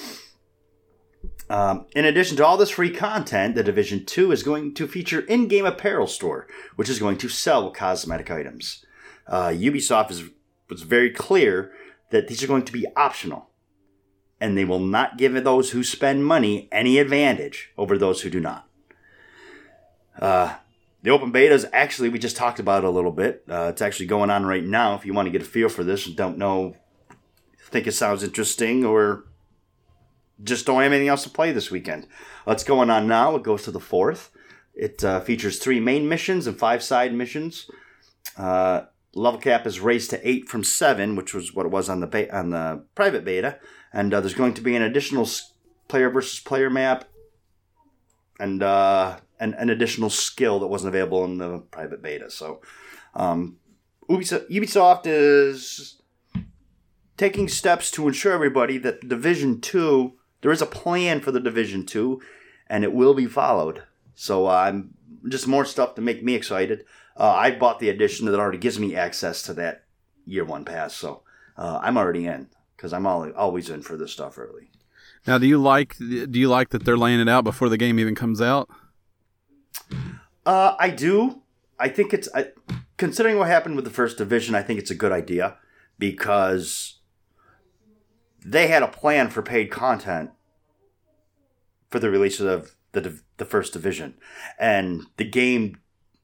Speaker 2: Um, in addition to all this free content, The Division two is going to feature in-game apparel store, which is going to sell cosmetic items. Uh, Ubisoft is, was very clear that these are going to be optional, and they will not give those who spend money any advantage over those who do not. Uh, the open beta is actually, we just talked about it a little bit. Uh, it's actually going on right now. If you want to get a feel for this and don't know, think it sounds interesting, or just don't have anything else to play this weekend. What's going on now? It goes to the fourth. It uh, features three main missions and five side missions. Uh, level cap is raised to eight from seven, which was what it was on the ba- on the private beta. And uh, there's going to be an additional player versus player map, and uh, an, an additional skill that wasn't available in the private beta. So, um, Ubisoft, Ubisoft is taking steps to ensure everybody that Division two. There is a plan for the Division two, and it will be followed. So I'm uh, just more stuff to make me excited. Uh, I bought the edition that already gives me access to that Year one Pass, so uh, I'm already in, because I'm all, always in for this stuff early.
Speaker 1: Now, do you like do you like that they're laying it out before the game even comes out?
Speaker 2: Uh, I do. I think it's I, considering what happened with the first Division. I think it's a good idea, because they had a plan for paid content for the release of the the first Division, and the game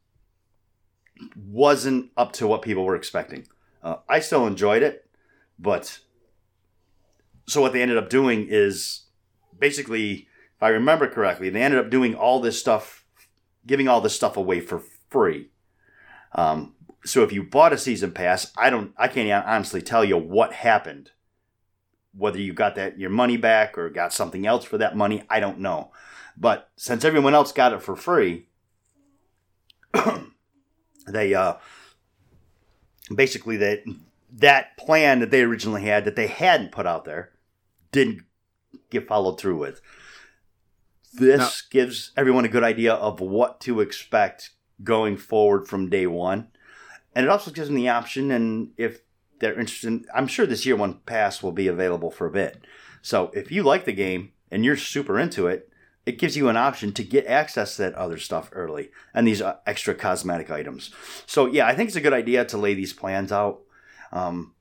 Speaker 2: wasn't up to what people were expecting. Uh, I still enjoyed it, but so what they ended up doing is basically, if I remember correctly, they ended up doing all this stuff, giving all this stuff away for free. Um, so if you bought a season pass, I don't, I can't honestly tell you what happened. Whether you got that your money back or got something else for that money, I don't know. But since everyone else got it for free, they uh, basically that that plan that they originally had that they hadn't put out there didn't get followed through with. This no. gives everyone a good idea of what to expect going forward from day one, and it also gives them the option, and if they're interested in, I'm sure this Year one Pass will be available for a bit. So if you like the game and you're super into it, it gives you an option to get access to that other stuff early and these uh, extra cosmetic items. So yeah, I think it's a good idea to lay these plans out, um,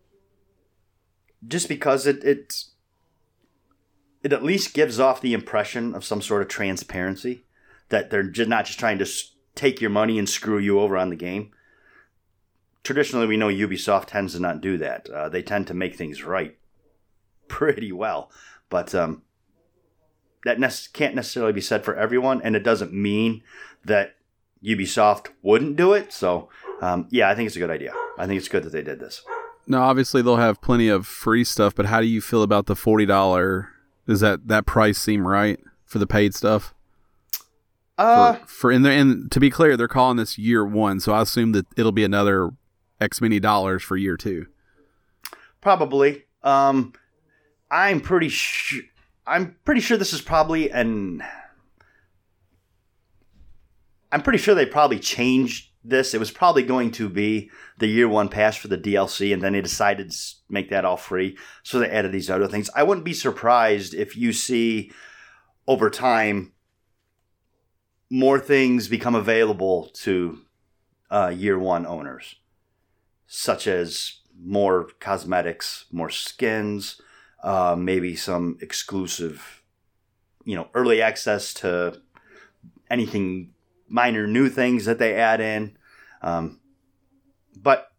Speaker 2: just because it it it at least gives off the impression of some sort of transparency, that they're just not just trying to take your money and screw you over on the game. Traditionally, we know Ubisoft tends to not do that. Uh, they tend to make things right pretty well. But um, that ne- can't necessarily be said for everyone, and it doesn't mean that Ubisoft wouldn't do it. So, um, yeah, I think it's a good idea. I think it's good that they did this.
Speaker 1: Now, obviously, they'll have plenty of free stuff, but how do you feel about the forty dollars? Does that, that price seem right for the paid stuff? Uh, for, for in the, and to be clear, they're calling this Year one, so I assume that it'll be another X many dollars for Year two.
Speaker 2: Probably. Um, I'm pretty sure. I'm pretty sure this is probably an. I'm pretty sure they probably changed this, it was probably going to be the year one pass for the D L C, and then they decided to make that all free. So they added these other things. I wouldn't be surprised if you see over time more things become available to uh, year one owners, such as more cosmetics, more skins, uh, maybe some exclusive, you know, early access to anything, minor new things that they add in. Um, but,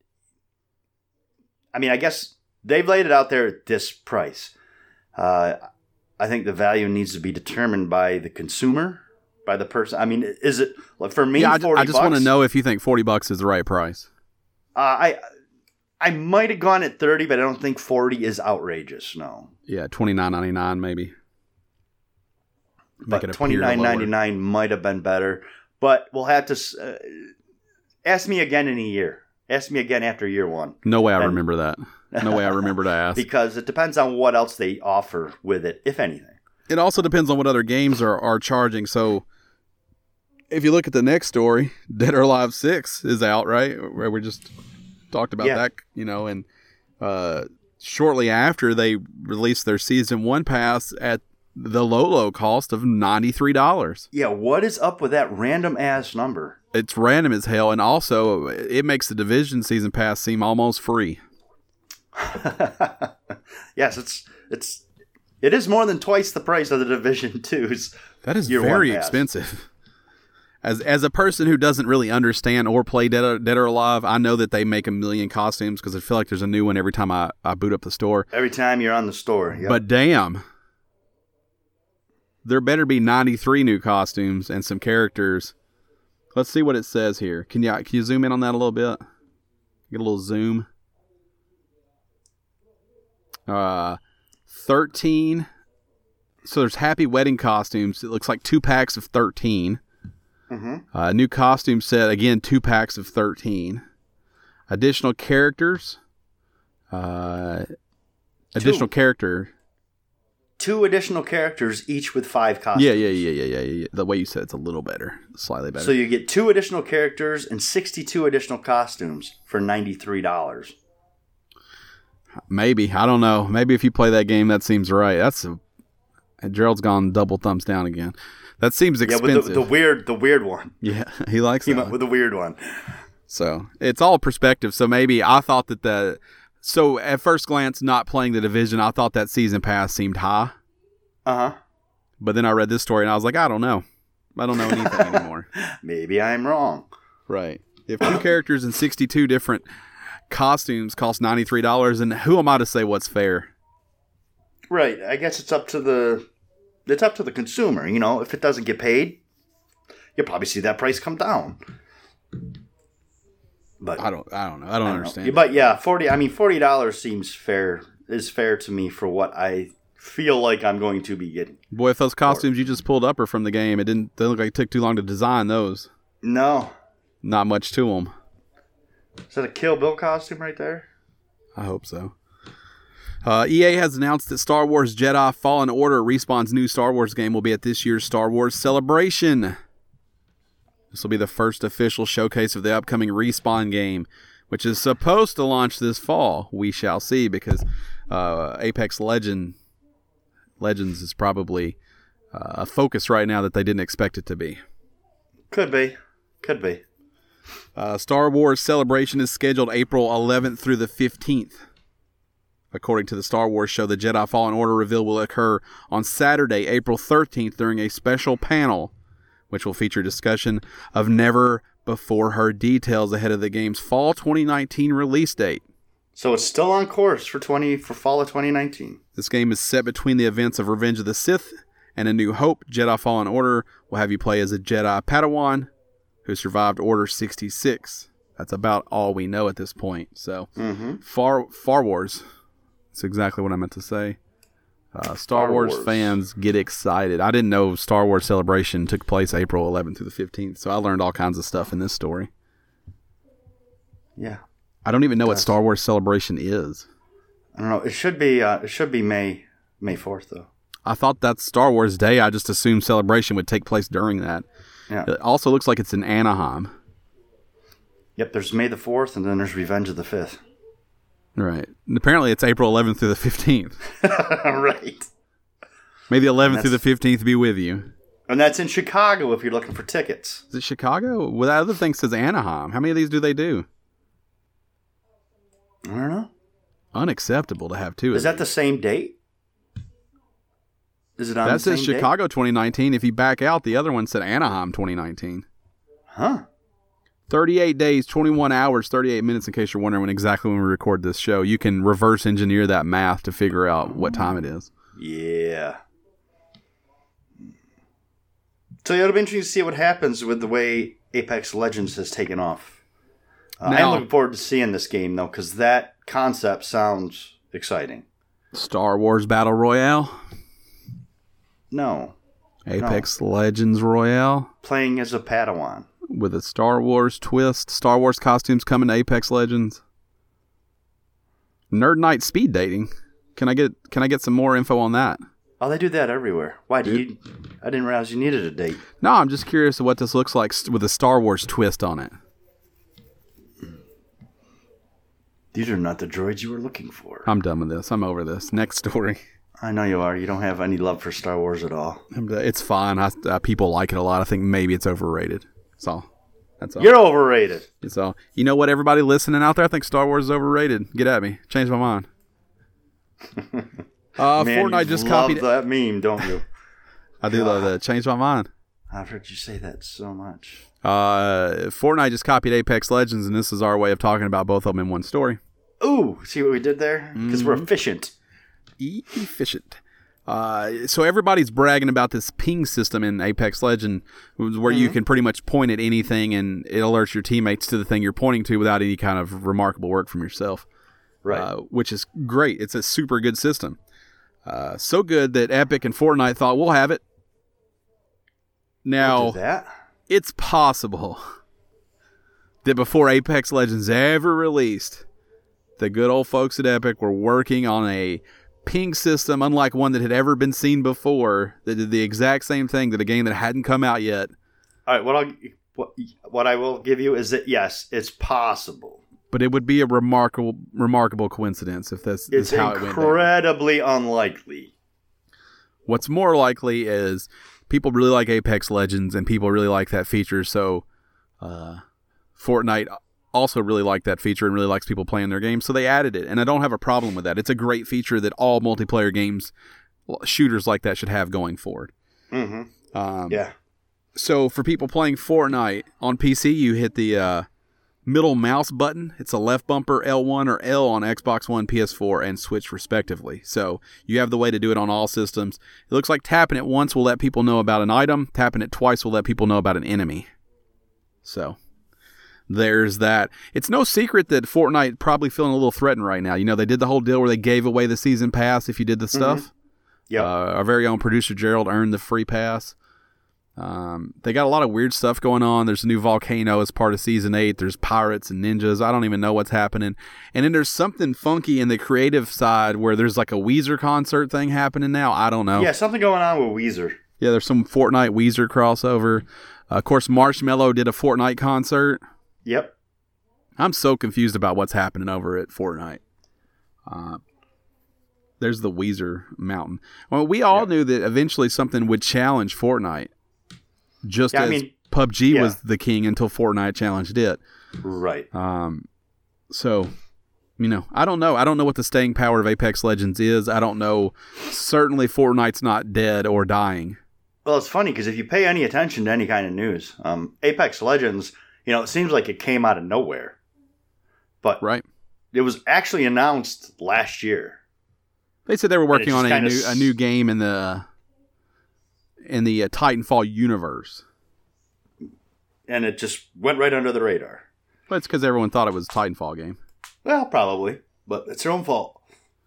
Speaker 2: I mean, I guess they've laid it out there at this price. Uh, I think the value needs to be determined by the consumer, by the person. I mean, is it, for me,
Speaker 1: yeah, I,
Speaker 2: forty
Speaker 1: I just want to
Speaker 2: bucks,
Speaker 1: know if you think forty bucks is the right price.
Speaker 2: Uh, I I might have gone at thirty, but I don't think forty is outrageous, no.
Speaker 1: Yeah, twenty-nine ninety-nine maybe.
Speaker 2: But twenty-nine ninety-nine might have been better. But we'll have to uh, ask me again in a year. Ask me again after year one.
Speaker 1: No way I
Speaker 2: and,
Speaker 1: remember that. No way I remember to ask.
Speaker 2: Because it depends on what else they offer with it, if anything.
Speaker 1: It also depends on what other games are, are charging. So if you look at the next story, Dead or Alive six is out, right? Where we just talked about yeah. that, you know, and uh, shortly after they released their season one pass at the low, low cost of ninety-three dollars.
Speaker 2: Yeah, what is up with that random ass number?
Speaker 1: It's random as hell, and also it makes the Division season pass seem almost free.
Speaker 2: Yes, it's it's it is more than twice the price of the Division two's.
Speaker 1: That is very expensive. As as a person who doesn't really understand or play Dead or, Dead or Alive, I know that they make a million costumes because I feel like there's a new one every time I, I boot up the store.
Speaker 2: Every time you're on the store, yep.
Speaker 1: But damn. There better be ninety-three new costumes and some characters. Let's see what it says here. Can you, can you zoom in on that a little bit? Get a little zoom. Uh, thirteen. So there's Happy Wedding costumes. It looks like two packs of thirteen. Mm-hmm. Uh, new costume set. Again, two packs of thirteen. Additional characters. Uh, additional
Speaker 2: two.
Speaker 1: character.
Speaker 2: Two additional characters, each with five costumes.
Speaker 1: Yeah, yeah, yeah, yeah, yeah, yeah. The way you said it's a little better, slightly better.
Speaker 2: So you get two additional characters and sixty-two additional costumes for ninety-three dollars.
Speaker 1: Maybe. I don't know. Maybe if you play that game, that seems right. That's a, Gerald's gone double thumbs down again. That seems expensive.
Speaker 2: Yeah, with the, the weird, the weird one.
Speaker 1: Yeah, he likes
Speaker 2: he
Speaker 1: that
Speaker 2: went with the weird one.
Speaker 1: So it's all perspective. So maybe I thought that the... So at first glance, not playing the Division, I thought that season pass seemed high.
Speaker 2: Uh-huh.
Speaker 1: But then I read this story and I was like, I don't know. I don't know anything anymore.
Speaker 2: Maybe I'm wrong.
Speaker 1: Right. If two characters and sixty-two different costumes cost ninety-three dollars, and who am I to say what's fair?
Speaker 2: Right. I guess it's up to the it's up to the consumer. You know, if it doesn't get paid, you'll probably see that price come down. But
Speaker 1: I don't I don't know. I don't, I don't understand.
Speaker 2: Know. But yeah, forty I mean forty dollars seems fair is fair to me for what I feel like I'm going to be getting.
Speaker 1: Boy, if those costumes you just pulled up are from the game, it didn't they look like it took too long to design those.
Speaker 2: No.
Speaker 1: Not much to them.
Speaker 2: Is that a Kill Bill costume right there?
Speaker 1: I hope so. Uh, E A has announced that Star Wars Jedi Fallen Order, Respawn's new Star Wars game, will be at this year's Star Wars Celebration. This will be the first official showcase of the upcoming Respawn game, which is supposed to launch this fall. We shall see, because uh, Apex Legend Legends is probably uh, a focus right now that they didn't expect it to be.
Speaker 2: Could be. Could be.
Speaker 1: Uh, Star Wars Celebration is scheduled April eleventh through the fifteenth. According to the Star Wars show, the Jedi Fallen Order reveal will occur on Saturday, April thirteenth, during a special panel, which will feature discussion of never-before-heard details ahead of the game's fall twenty nineteen release date.
Speaker 2: So it's still on course for twenty for fall of twenty nineteen.
Speaker 1: This game is set between the events of Revenge of the Sith and A New Hope. Jedi Fallen Order will have you play as a Jedi Padawan who survived Order sixty-six. That's about all we know at this point. So, mm-hmm. Far Far Wars. That's exactly what I meant to say. Uh, Star, Star Wars, Wars fans get excited. I didn't know Star Wars Celebration took place April eleventh through the fifteenth, so I learned all kinds of stuff in this story.
Speaker 2: Yeah.
Speaker 1: I don't even know what Star Wars Celebration is.
Speaker 2: I don't know. It should be uh, it should be May May fourth though.
Speaker 1: I thought that's Star Wars Day. I just assumed Celebration would take place during that.
Speaker 2: Yeah.
Speaker 1: It also looks like it's in Anaheim.
Speaker 2: Yep, there's May the fourth, and then there's Revenge of the fifth.
Speaker 1: Right. And apparently it's April eleventh through the fifteenth.
Speaker 2: Right.
Speaker 1: May the eleventh through the fifteenth be with you.
Speaker 2: And that's in Chicago if you're looking for tickets.
Speaker 1: Is it Chicago? Well, that other thing says Anaheim. How many of these do they do?
Speaker 2: I don't know.
Speaker 1: Unacceptable to have two.
Speaker 2: Is that the same date? Is it on
Speaker 1: that
Speaker 2: the same
Speaker 1: says Chicago
Speaker 2: date?
Speaker 1: twenty nineteen. If you back out, the other one said Anaheim twenty nineteen.
Speaker 2: Huh.
Speaker 1: thirty-eight days, twenty-one hours, thirty-eight minutes, in case you're wondering when exactly when we record this show. You can reverse engineer that math to figure out what time it is.
Speaker 2: Yeah. So it'll be interesting to see what happens with the way Apex Legends has taken off. Uh,
Speaker 1: Now,
Speaker 2: I'm looking forward to seeing this game, though, because that concept sounds exciting.
Speaker 1: Star Wars Battle Royale?
Speaker 2: No.
Speaker 1: Apex no. Legends Royale?
Speaker 2: Playing as a Padawan.
Speaker 1: With a Star Wars twist? Star Wars costumes coming to Apex Legends? Nerd Night speed dating? Can I get Can I get some more info on that?
Speaker 2: Oh, they do that everywhere. Why do you? I didn't realize you needed a date.
Speaker 1: No, I'm just curious what this looks like with a Star Wars twist on it.
Speaker 2: These are not the droids you were looking for.
Speaker 1: I'm done with this. I'm over this. Next story.
Speaker 2: I know you are. You don't have any love for Star Wars at all.
Speaker 1: It's fine. I, uh, people like it a lot. I think maybe it's overrated. That's all. That's all.
Speaker 2: You're overrated.
Speaker 1: That's all. You know what? Everybody listening out there, I think Star Wars is overrated. Get at me. Change my mind. Uh,
Speaker 2: Man,
Speaker 1: Fortnite
Speaker 2: you
Speaker 1: just
Speaker 2: love
Speaker 1: copied
Speaker 2: that meme, don't you?
Speaker 1: I do love that. Change my mind.
Speaker 2: I've heard you say that so much.
Speaker 1: Uh, Fortnite just copied Apex Legends, and this is our way of talking about both of them in one story.
Speaker 2: Ooh, see what we did there? Because mm-hmm. we're efficient.
Speaker 1: Efficient. Uh, so everybody's bragging about this ping system in Apex Legends, where mm-hmm. you can pretty much point at anything and it alerts your teammates to the thing you're pointing to without any kind of remarkable work from yourself.
Speaker 2: Right.
Speaker 1: Uh, which is great. It's a super good system. Uh, so good that Epic and Fortnite thought, we'll have it. Now,
Speaker 2: we'll do that.
Speaker 1: It's possible that before Apex Legends ever released, the good old folks at Epic were working on a ping system unlike one that had ever been seen before, that did the exact same thing that a game that hadn't come out yet.
Speaker 2: All right, what, I'll, what, what I will give you is that, yes, it's possible.
Speaker 1: But it would be a remarkable remarkable coincidence if this
Speaker 2: is
Speaker 1: how it went down.
Speaker 2: It's incredibly unlikely.
Speaker 1: What's more likely is people really like Apex Legends and people really like that feature, so uh, Fortnite also really liked that feature and really likes people playing their game, so they added it, and I don't have a problem with that. It's a great feature that all multiplayer games, shooters like that, should have going forward.
Speaker 2: Mm-hmm.
Speaker 1: Um,
Speaker 2: yeah.
Speaker 1: So for people playing Fortnite on P C, you hit the uh, middle mouse button. It's a left bumper, L one or L on Xbox One, P S four, and Switch respectively. So you have the way to do it on all systems. It looks like tapping it once will let people know about an item. Tapping it twice will let people know about an enemy. So there's that. It's no secret that Fortnite probably feeling a little threatened right now. You know, they did the whole deal where they gave away the season pass if you did the stuff.
Speaker 2: Mm-hmm. Yeah.
Speaker 1: Uh, our very own producer Gerald earned the free pass. Um, they got a lot of weird stuff going on. There's a new volcano as part of season eight. There's pirates and ninjas. I don't even know what's happening. And then there's something funky in the creative side where there's like a Weezer concert thing happening now. I don't know.
Speaker 2: Yeah, something going on with Weezer.
Speaker 1: Yeah, there's some Fortnite Weezer crossover. Uh, of course, Marshmello did a Fortnite concert.
Speaker 2: Yep.
Speaker 1: I'm so confused about what's happening over at Fortnite. Uh, there's the Weezer mountain. Well, we all yep. knew that eventually something would challenge Fortnite. Just
Speaker 2: yeah,
Speaker 1: as
Speaker 2: I mean,
Speaker 1: P U B G
Speaker 2: yeah.
Speaker 1: was the king until Fortnite challenged it.
Speaker 2: Right.
Speaker 1: Um. So, you know, I don't know. I don't know what the staying power of Apex Legends is. I don't know. Certainly Fortnite's not dead or dying.
Speaker 2: Well, it's funny because if you pay any attention to any kind of news, um, Apex Legends, you know, it seems like it came out of nowhere. But
Speaker 1: right.
Speaker 2: It was actually announced last year.
Speaker 1: They said they were working on a new,
Speaker 2: s-
Speaker 1: a new game in the... in the uh, Titanfall universe.
Speaker 2: And it just went right under the radar.
Speaker 1: But it's because everyone thought it was a Titanfall game.
Speaker 2: Well, probably. But it's their own fault.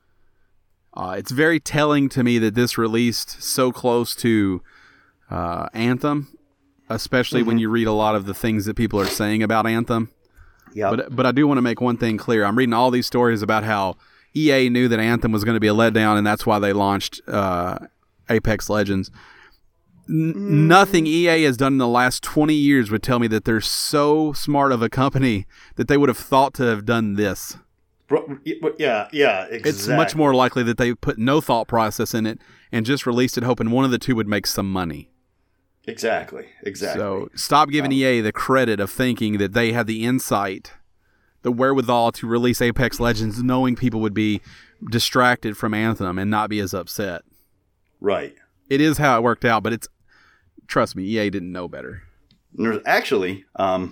Speaker 1: Uh, it's very telling to me that this released so close to uh, Anthem, especially mm-hmm. when you read a lot of the things that people are saying about Anthem.
Speaker 2: Yeah.
Speaker 1: But, but I do want to make one thing clear. I'm reading all these stories about how E A knew that Anthem was going to be a letdown, and that's why they launched uh, Apex Legends. N- nothing E A has done in the last twenty years would tell me that they're so smart of a company that they would have thought to have done this.
Speaker 2: Bro, yeah, yeah, exactly.
Speaker 1: It's much more likely that they put no thought process in it and just released it hoping one of the two would make some money.
Speaker 2: Exactly, exactly.
Speaker 1: So stop giving um, E A the credit of thinking that they had the insight, the wherewithal to release Apex Legends knowing people would be distracted from Anthem and not be as upset.
Speaker 2: Right.
Speaker 1: It is how it worked out, but it's, trust me, E A didn't know better.
Speaker 2: There's actually um,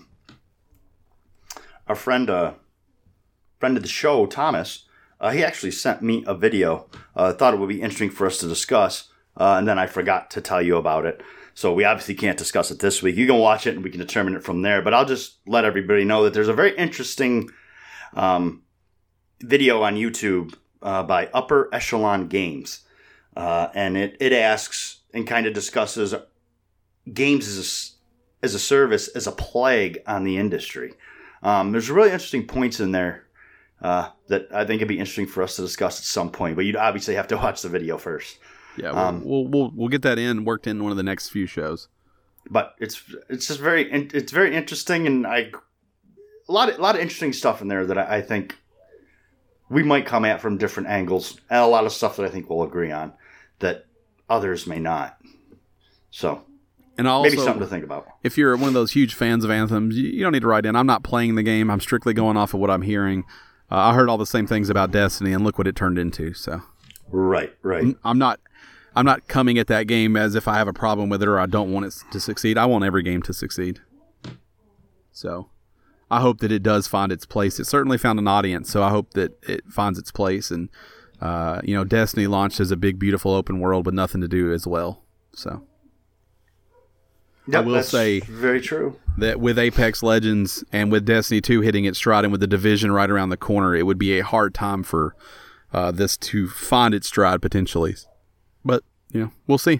Speaker 2: a friend, uh, friend of the show, Thomas, uh, he actually sent me a video. I uh, thought it would be interesting for us to discuss, uh, and then I forgot to tell you about it. So we obviously can't discuss it this week. You can watch it and we can determine it from there. But I'll just let everybody know that there's a very interesting um, video on YouTube uh, by Upper Echelon Games. Uh, and it, it asks and kind of discusses games as a, as a service, as a plague on the industry. Um, there's really interesting points in there uh, that I think it'd be interesting for us to discuss at some point. But you'd obviously have to watch the video first.
Speaker 1: Yeah, we'll, um, we'll we'll we'll get that in worked in one of the next few shows.
Speaker 2: But it's it's just very it's very interesting, and I a lot of, a lot of interesting stuff in there that I, I think we might come at from different angles, and a lot of stuff that I think we'll agree on that others may not. So,
Speaker 1: and also,
Speaker 2: maybe something to think about.
Speaker 1: If you're one of those huge fans of Anthem, you, you don't need to write in. I'm not playing the game. I'm strictly going off of what I'm hearing. Uh, I heard all the same things about Destiny, and look what it turned into. So,
Speaker 2: right, right.
Speaker 1: I'm not. I'm not coming at that game as if I have a problem with it or I don't want it to succeed. I want every game to succeed. So I hope that it does find its place. It certainly found an audience, so I hope that it finds its place. And, uh, you know, Destiny launched as a big, beautiful open world with nothing to do as well. So
Speaker 2: yep,
Speaker 1: I will
Speaker 2: that's
Speaker 1: say
Speaker 2: very true
Speaker 1: that with Apex Legends and with Destiny two hitting its stride and with the Division right around the corner, it would be a hard time for uh, this to find its stride potentially. But, you know, we'll see.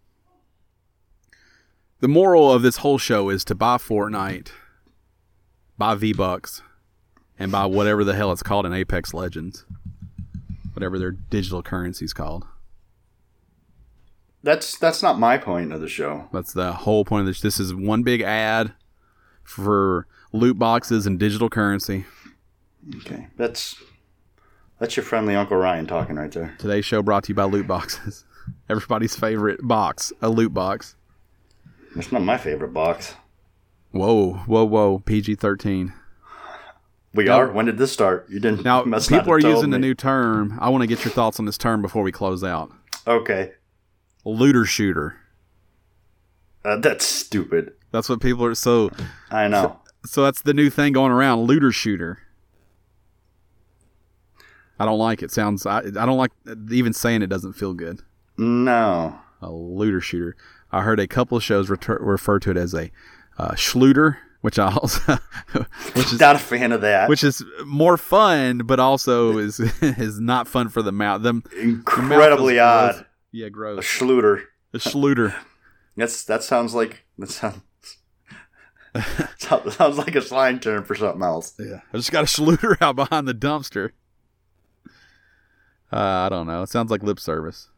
Speaker 1: The moral of this whole show is to buy Fortnite, buy V-Bucks, and buy whatever the hell it's called in Apex Legends. Whatever their digital currency's called.
Speaker 2: That's that's not my point of the show.
Speaker 1: That's the whole point of this. This is one big ad for loot boxes and digital currency.
Speaker 2: Okay, that's that's your friendly Uncle Ryan talking right there.
Speaker 1: Today's show brought to you by loot boxes. Everybody's favorite box, a loot box.
Speaker 2: That's not my favorite box.
Speaker 1: Whoa, whoa, whoa! P G thirteen.
Speaker 2: We now, are. When did this start? You didn't.
Speaker 1: Now
Speaker 2: must
Speaker 1: people are using
Speaker 2: me.
Speaker 1: a new term. I want to get your thoughts on this term before we close out.
Speaker 2: Okay.
Speaker 1: Looter shooter.
Speaker 2: Uh, that's stupid.
Speaker 1: That's what people are. So
Speaker 2: I know.
Speaker 1: So, so that's the new thing going around. Looter shooter. I don't like it. Sounds. I, I don't like even saying it. Doesn't feel good.
Speaker 2: No.
Speaker 1: A looter shooter. I heard a couple of shows refer, refer to it as a uh, schluter, which I also, which is
Speaker 2: not a fan of that.
Speaker 1: Which is more fun, but also is is not fun for the mouth. Them
Speaker 2: incredibly
Speaker 1: the mouth
Speaker 2: odd.
Speaker 1: Gross. Yeah, gross.
Speaker 2: A schluter.
Speaker 1: A schluter.
Speaker 2: That's that sounds like that sounds sounds like a slang term for something else.
Speaker 1: Yeah, I just got a schluter out behind the dumpster. Uh, I don't know. It sounds like lip service.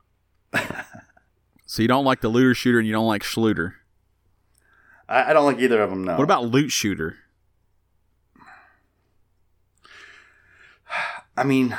Speaker 1: So you don't like the looter shooter and you don't like schluter.
Speaker 2: I, I don't like either of them, no.
Speaker 1: What about loot shooter?
Speaker 2: I mean,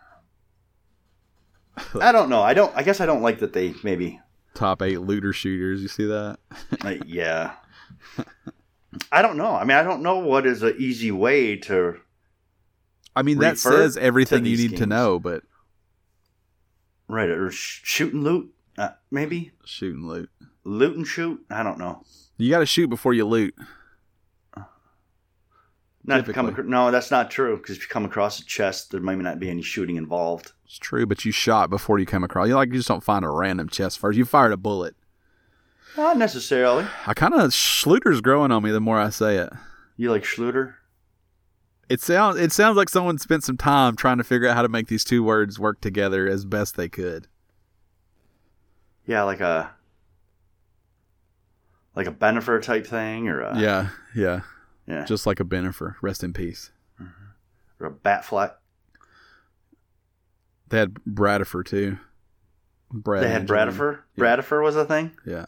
Speaker 2: I don't know. I don't. I guess I don't like that they maybe
Speaker 1: top eight looter shooters. You see that?
Speaker 2: uh, yeah. I don't know. I mean, I don't know what is an easy way to.
Speaker 1: I mean, that says everything you need
Speaker 2: games.
Speaker 1: to know, but
Speaker 2: right or sh- shoot and loot, uh, maybe
Speaker 1: shoot and loot,
Speaker 2: loot and shoot. I don't know.
Speaker 1: You got to shoot before you loot.
Speaker 2: Not if you come ac- no, that's not true. Because if you come across a chest, there might not be any shooting involved.
Speaker 1: It's true, but you shot before you come across. You like you just don't find a random chest first. You fired a bullet.
Speaker 2: Not necessarily.
Speaker 1: I kind of Schluter's growing on me the more I say it.
Speaker 2: You like Schluter?
Speaker 1: It sounds it sounds like someone spent some time trying to figure out how to make these two words work together as best they could.
Speaker 2: Yeah, like a like a Benifer type thing, or a,
Speaker 1: yeah, yeah,
Speaker 2: yeah,
Speaker 1: just like a Benifer. Rest in peace.
Speaker 2: Mm-hmm. Or a Batfleck.
Speaker 1: They had Bradifer too. Brad
Speaker 2: They had
Speaker 1: Angelina.
Speaker 2: Bradifer.
Speaker 1: Yeah.
Speaker 2: Bradifer was a thing.
Speaker 1: Yeah.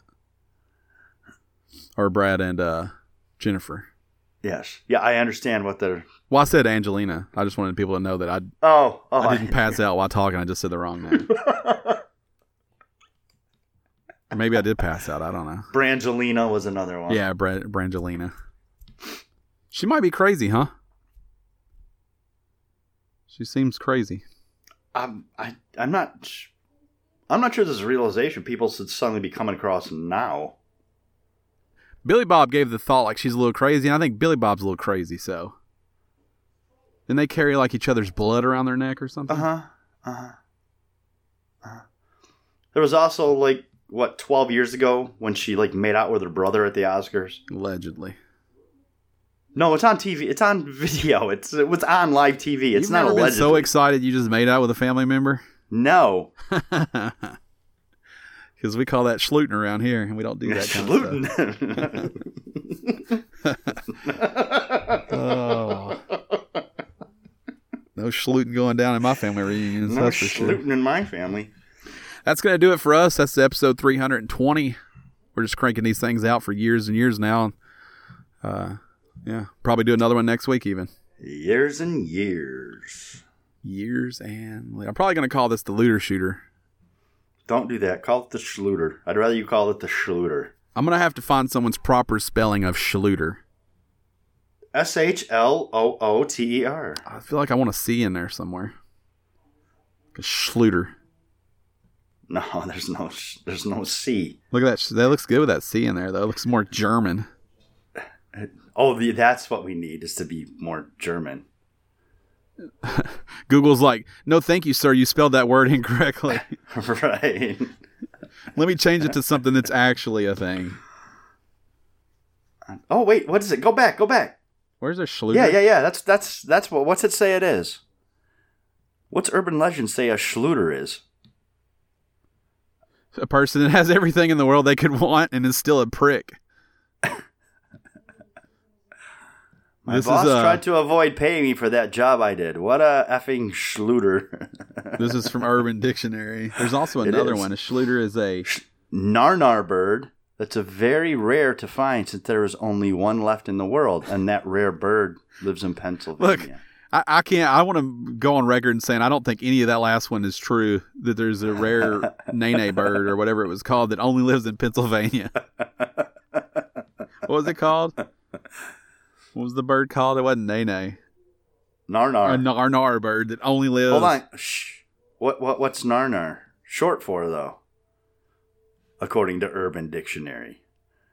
Speaker 1: Or Brad and uh, Jennifer.
Speaker 2: Yes. Yeah, I understand what they're.
Speaker 1: Well, I said Angelina. I just wanted people to know that I
Speaker 2: Oh, oh
Speaker 1: I didn't pass out while talking. I just said the wrong name. Or maybe I did pass out. I don't know.
Speaker 2: Brangelina was another one.
Speaker 1: Yeah, Bra- Brangelina. She might be crazy, huh? She seems crazy.
Speaker 2: I'm. I. I'm not. I'm not sure this is a realization people should suddenly be coming across now.
Speaker 1: Billy Bob gave the thought like she's a little crazy, and I think Billy Bob's a little crazy, so. Didn't they carry like each other's blood around their neck or something?
Speaker 2: Uh huh. Uh huh. Uh-huh. There was also like what twelve years ago when she like made out with her brother at the Oscars.
Speaker 1: Allegedly.
Speaker 2: No, it's on T V. It's on video. It's it was on live T V. It's
Speaker 1: You've
Speaker 2: not
Speaker 1: never been
Speaker 2: allegedly.
Speaker 1: so excited you just made out with a family member?
Speaker 2: No.
Speaker 1: Because we call that schlooting around here, and we don't do that kind of stuff. Oh. No schlooting going down in my family reunions.
Speaker 2: No
Speaker 1: that's for sure.
Speaker 2: schlooting in my family.
Speaker 1: That's going to do it for us. That's episode three hundred twenty. We're just cranking these things out for years and years now. Uh, yeah, probably do another one next week even.
Speaker 2: Years and years.
Speaker 1: Years and... I'm probably going to call this the Looter Shooter.
Speaker 2: Don't do that. Call it the Schluter. I'd rather you call it the Schluter.
Speaker 1: I'm going to have to find someone's proper spelling of Schluter.
Speaker 2: S H L O O T E R.
Speaker 1: I feel like I want a C in there somewhere. A Schluter.
Speaker 2: No, there's no there's no C.
Speaker 1: Look at that. That looks good with that C in there, though. It looks more German.
Speaker 2: Oh, the, that's what we need, is to be more German.
Speaker 1: Google's like, no, thank you, sir. You spelled that word incorrectly.
Speaker 2: Right.
Speaker 1: Let me change it to something that's actually a thing.
Speaker 2: Oh, wait. What is it? Go back. Go back.
Speaker 1: Where's a Schluter?
Speaker 2: Yeah, yeah, yeah. That's that's that's what. What's it say it is? What's urban legend say a Schluter is?
Speaker 1: A person that has everything in the world they could want and is still a prick.
Speaker 2: My
Speaker 1: this
Speaker 2: boss
Speaker 1: is, uh,
Speaker 2: tried to avoid paying me for that job I did. What a effing Schluter.
Speaker 1: This is from Urban Dictionary. There's also
Speaker 2: It
Speaker 1: another
Speaker 2: is.
Speaker 1: one. A Schluter is a...
Speaker 2: Narnar bird. That's a very rare to find since there is only one left in the world, and that rare bird lives in Pennsylvania.
Speaker 1: Look, I, I can't... I want to go on record and saying I don't think any of that last one is true, that there's a rare nene bird or whatever it was called that only lives in Pennsylvania. What was it called? What was the bird called? It wasn't nene.
Speaker 2: Narnar.
Speaker 1: A narnar bird that only lives...
Speaker 2: Hold on. Shh. What what what's Narnar short for, though? According to Urban Dictionary.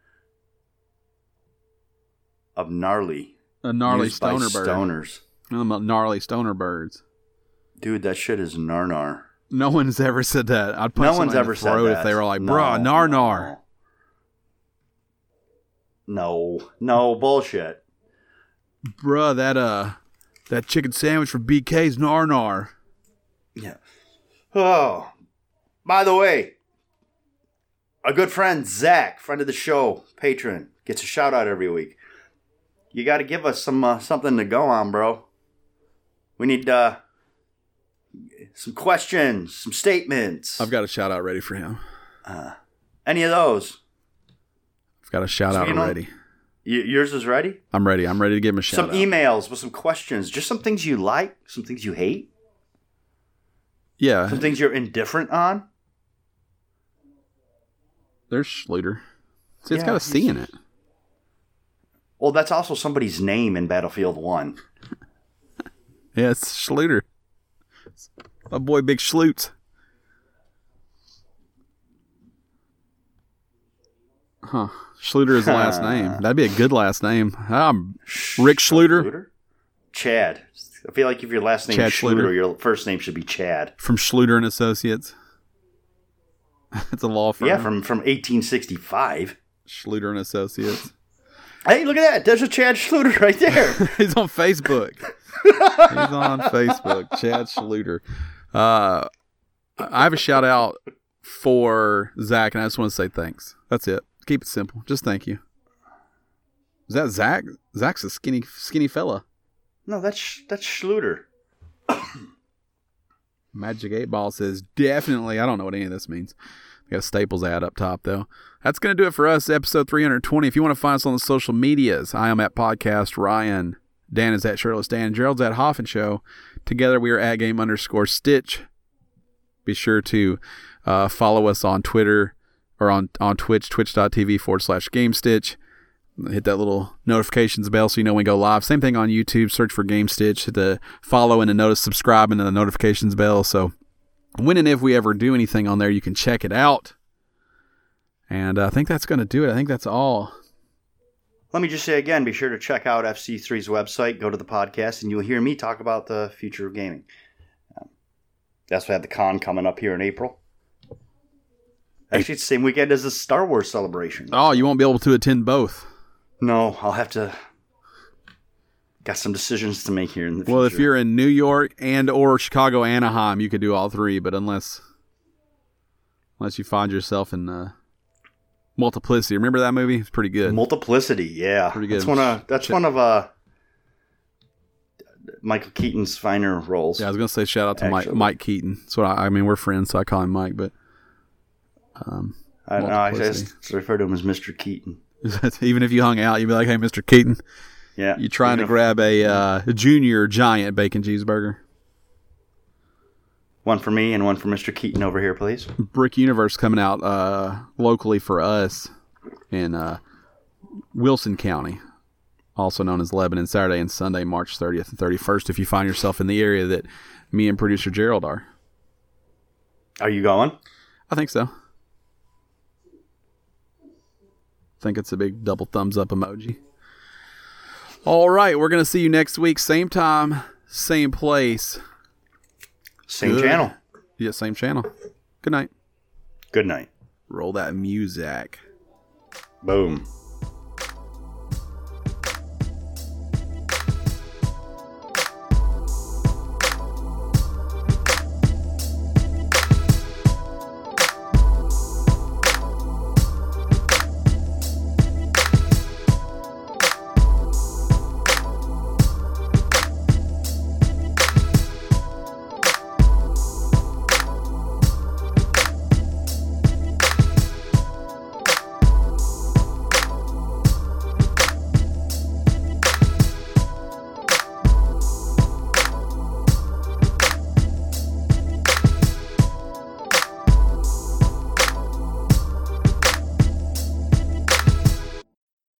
Speaker 2: Of gnarly.
Speaker 1: A gnarly
Speaker 2: used by
Speaker 1: stoner bird.
Speaker 2: Stoners.
Speaker 1: Um, gnarly stoner birds.
Speaker 2: Dude, that shit is Narnar.
Speaker 1: No one's ever said that. I'd punch
Speaker 2: No
Speaker 1: someone
Speaker 2: one's
Speaker 1: in the
Speaker 2: ever said
Speaker 1: throat
Speaker 2: that.
Speaker 1: if they were like,
Speaker 2: No,
Speaker 1: bruh, nar nar.
Speaker 2: No. No, no bullshit.
Speaker 1: Bruh, that uh, that chicken sandwich from B K's nar nar.
Speaker 2: Yeah. Oh. By the way, a good friend, Zach, friend of the show, patron, gets a shout out every week. You got to give us some uh, something to go on, bro. We need uh, some questions, some statements.
Speaker 1: I've got a shout out ready for him.
Speaker 2: Uh, any of those?
Speaker 1: I've got a shout
Speaker 2: So
Speaker 1: out
Speaker 2: you know-
Speaker 1: already.
Speaker 2: Y- yours is ready?
Speaker 1: I'm ready. I'm ready to give him a shout
Speaker 2: Some
Speaker 1: out.
Speaker 2: emails with some questions. Just some things you like, some things you hate,
Speaker 1: Yeah,
Speaker 2: some things you're indifferent on.
Speaker 1: there's Schluter. See, it's
Speaker 2: Yeah,
Speaker 1: got a C in it.
Speaker 2: Well, that's also somebody's name in Battlefield one.
Speaker 1: Yeah, it's Schluter. My boy, Big Schlutz. Huh. Schluter is the last name. That'd be a good last name. I'm Rick Schluter.
Speaker 2: Chad. I feel like if your last name
Speaker 1: Chad
Speaker 2: is Schluter,
Speaker 1: Schluter.
Speaker 2: your first name should be Chad.
Speaker 1: From Schluter and Associates. It's a law firm.
Speaker 2: Yeah, from, from eighteen sixty-five.
Speaker 1: Schluter and Associates.
Speaker 2: Hey, look at that. There's a Chad Schluter right there.
Speaker 1: He's on Facebook. He's on Facebook. Chad Schluter. Uh, I have a shout out for Zach, and I just want to say thanks. That's it. Keep it simple. Just thank you. Is that Zach? Zach's a skinny, skinny fella.
Speaker 2: No, that's that's Schluter.
Speaker 1: Magic eight Ball says definitely. I don't know what any of this means. We got a Staples ad up top, though. That's going to do it for us, episode three twenty. If you want to find us on the social medias, I am at Podcast Ryan. Dan is at Shirtless Dan. Gerald's at Hoffman Show. Together, we are at Game underscore Stitch. Be sure to uh, follow us on Twitter or on, on Twitch, twitch.tv forward slash Game Stitch. Hit that little notifications bell so you know when we go live. Same thing on YouTube. Search for Game Stitch. Hit the follow and the notice, subscribe and the notifications bell. So when and if we ever do anything on there, you can check it out. And I think that's going to do it. I think that's all.
Speaker 2: Let me just say again, be sure to check out F C three's website, go to the podcast, and you'll hear me talk about the future of gaming. Um, that's why I have the con coming up here in April. Actually, it's the same weekend as the Star Wars celebration.
Speaker 1: Oh, you won't be able to attend both.
Speaker 2: No, I'll have to... Got some decisions to make here in the future.
Speaker 1: Well, if you're in New York and or Chicago, Anaheim, you could do all three, but unless unless you find yourself in... Uh, Multiplicity. Remember that movie? It's pretty good.
Speaker 2: Multiplicity, yeah.
Speaker 1: Pretty good.
Speaker 2: That's one of that's one of uh Michael Keaton's finer roles.
Speaker 1: Yeah, I was gonna say shout out to Mike, Mike Keaton. That's what I, I mean. We're friends, so I call him Mike. But um,
Speaker 2: I know I just refer to him as Mister Keaton.
Speaker 1: Even if you hung out, you'd be like, "Hey, Mister Keaton."
Speaker 2: Yeah.
Speaker 1: You trying to know. grab a, uh, a junior giant bacon cheeseburger?
Speaker 2: One for me and one for Mister Keaton over here, please.
Speaker 1: Brick Universe coming out uh, locally for us in uh, Wilson County, also known as Lebanon, Saturday and Sunday, March thirtieth and thirty-first, if you find yourself in the area that me and producer Gerald are.
Speaker 2: Are you going?
Speaker 1: I think so. I think it's a big double thumbs up emoji. All right, we're going to see you next week. Same time, same place.
Speaker 2: Same
Speaker 1: Good.
Speaker 2: channel.
Speaker 1: Yeah, same channel. Good night.
Speaker 2: Good night.
Speaker 1: Roll that music.
Speaker 2: Boom.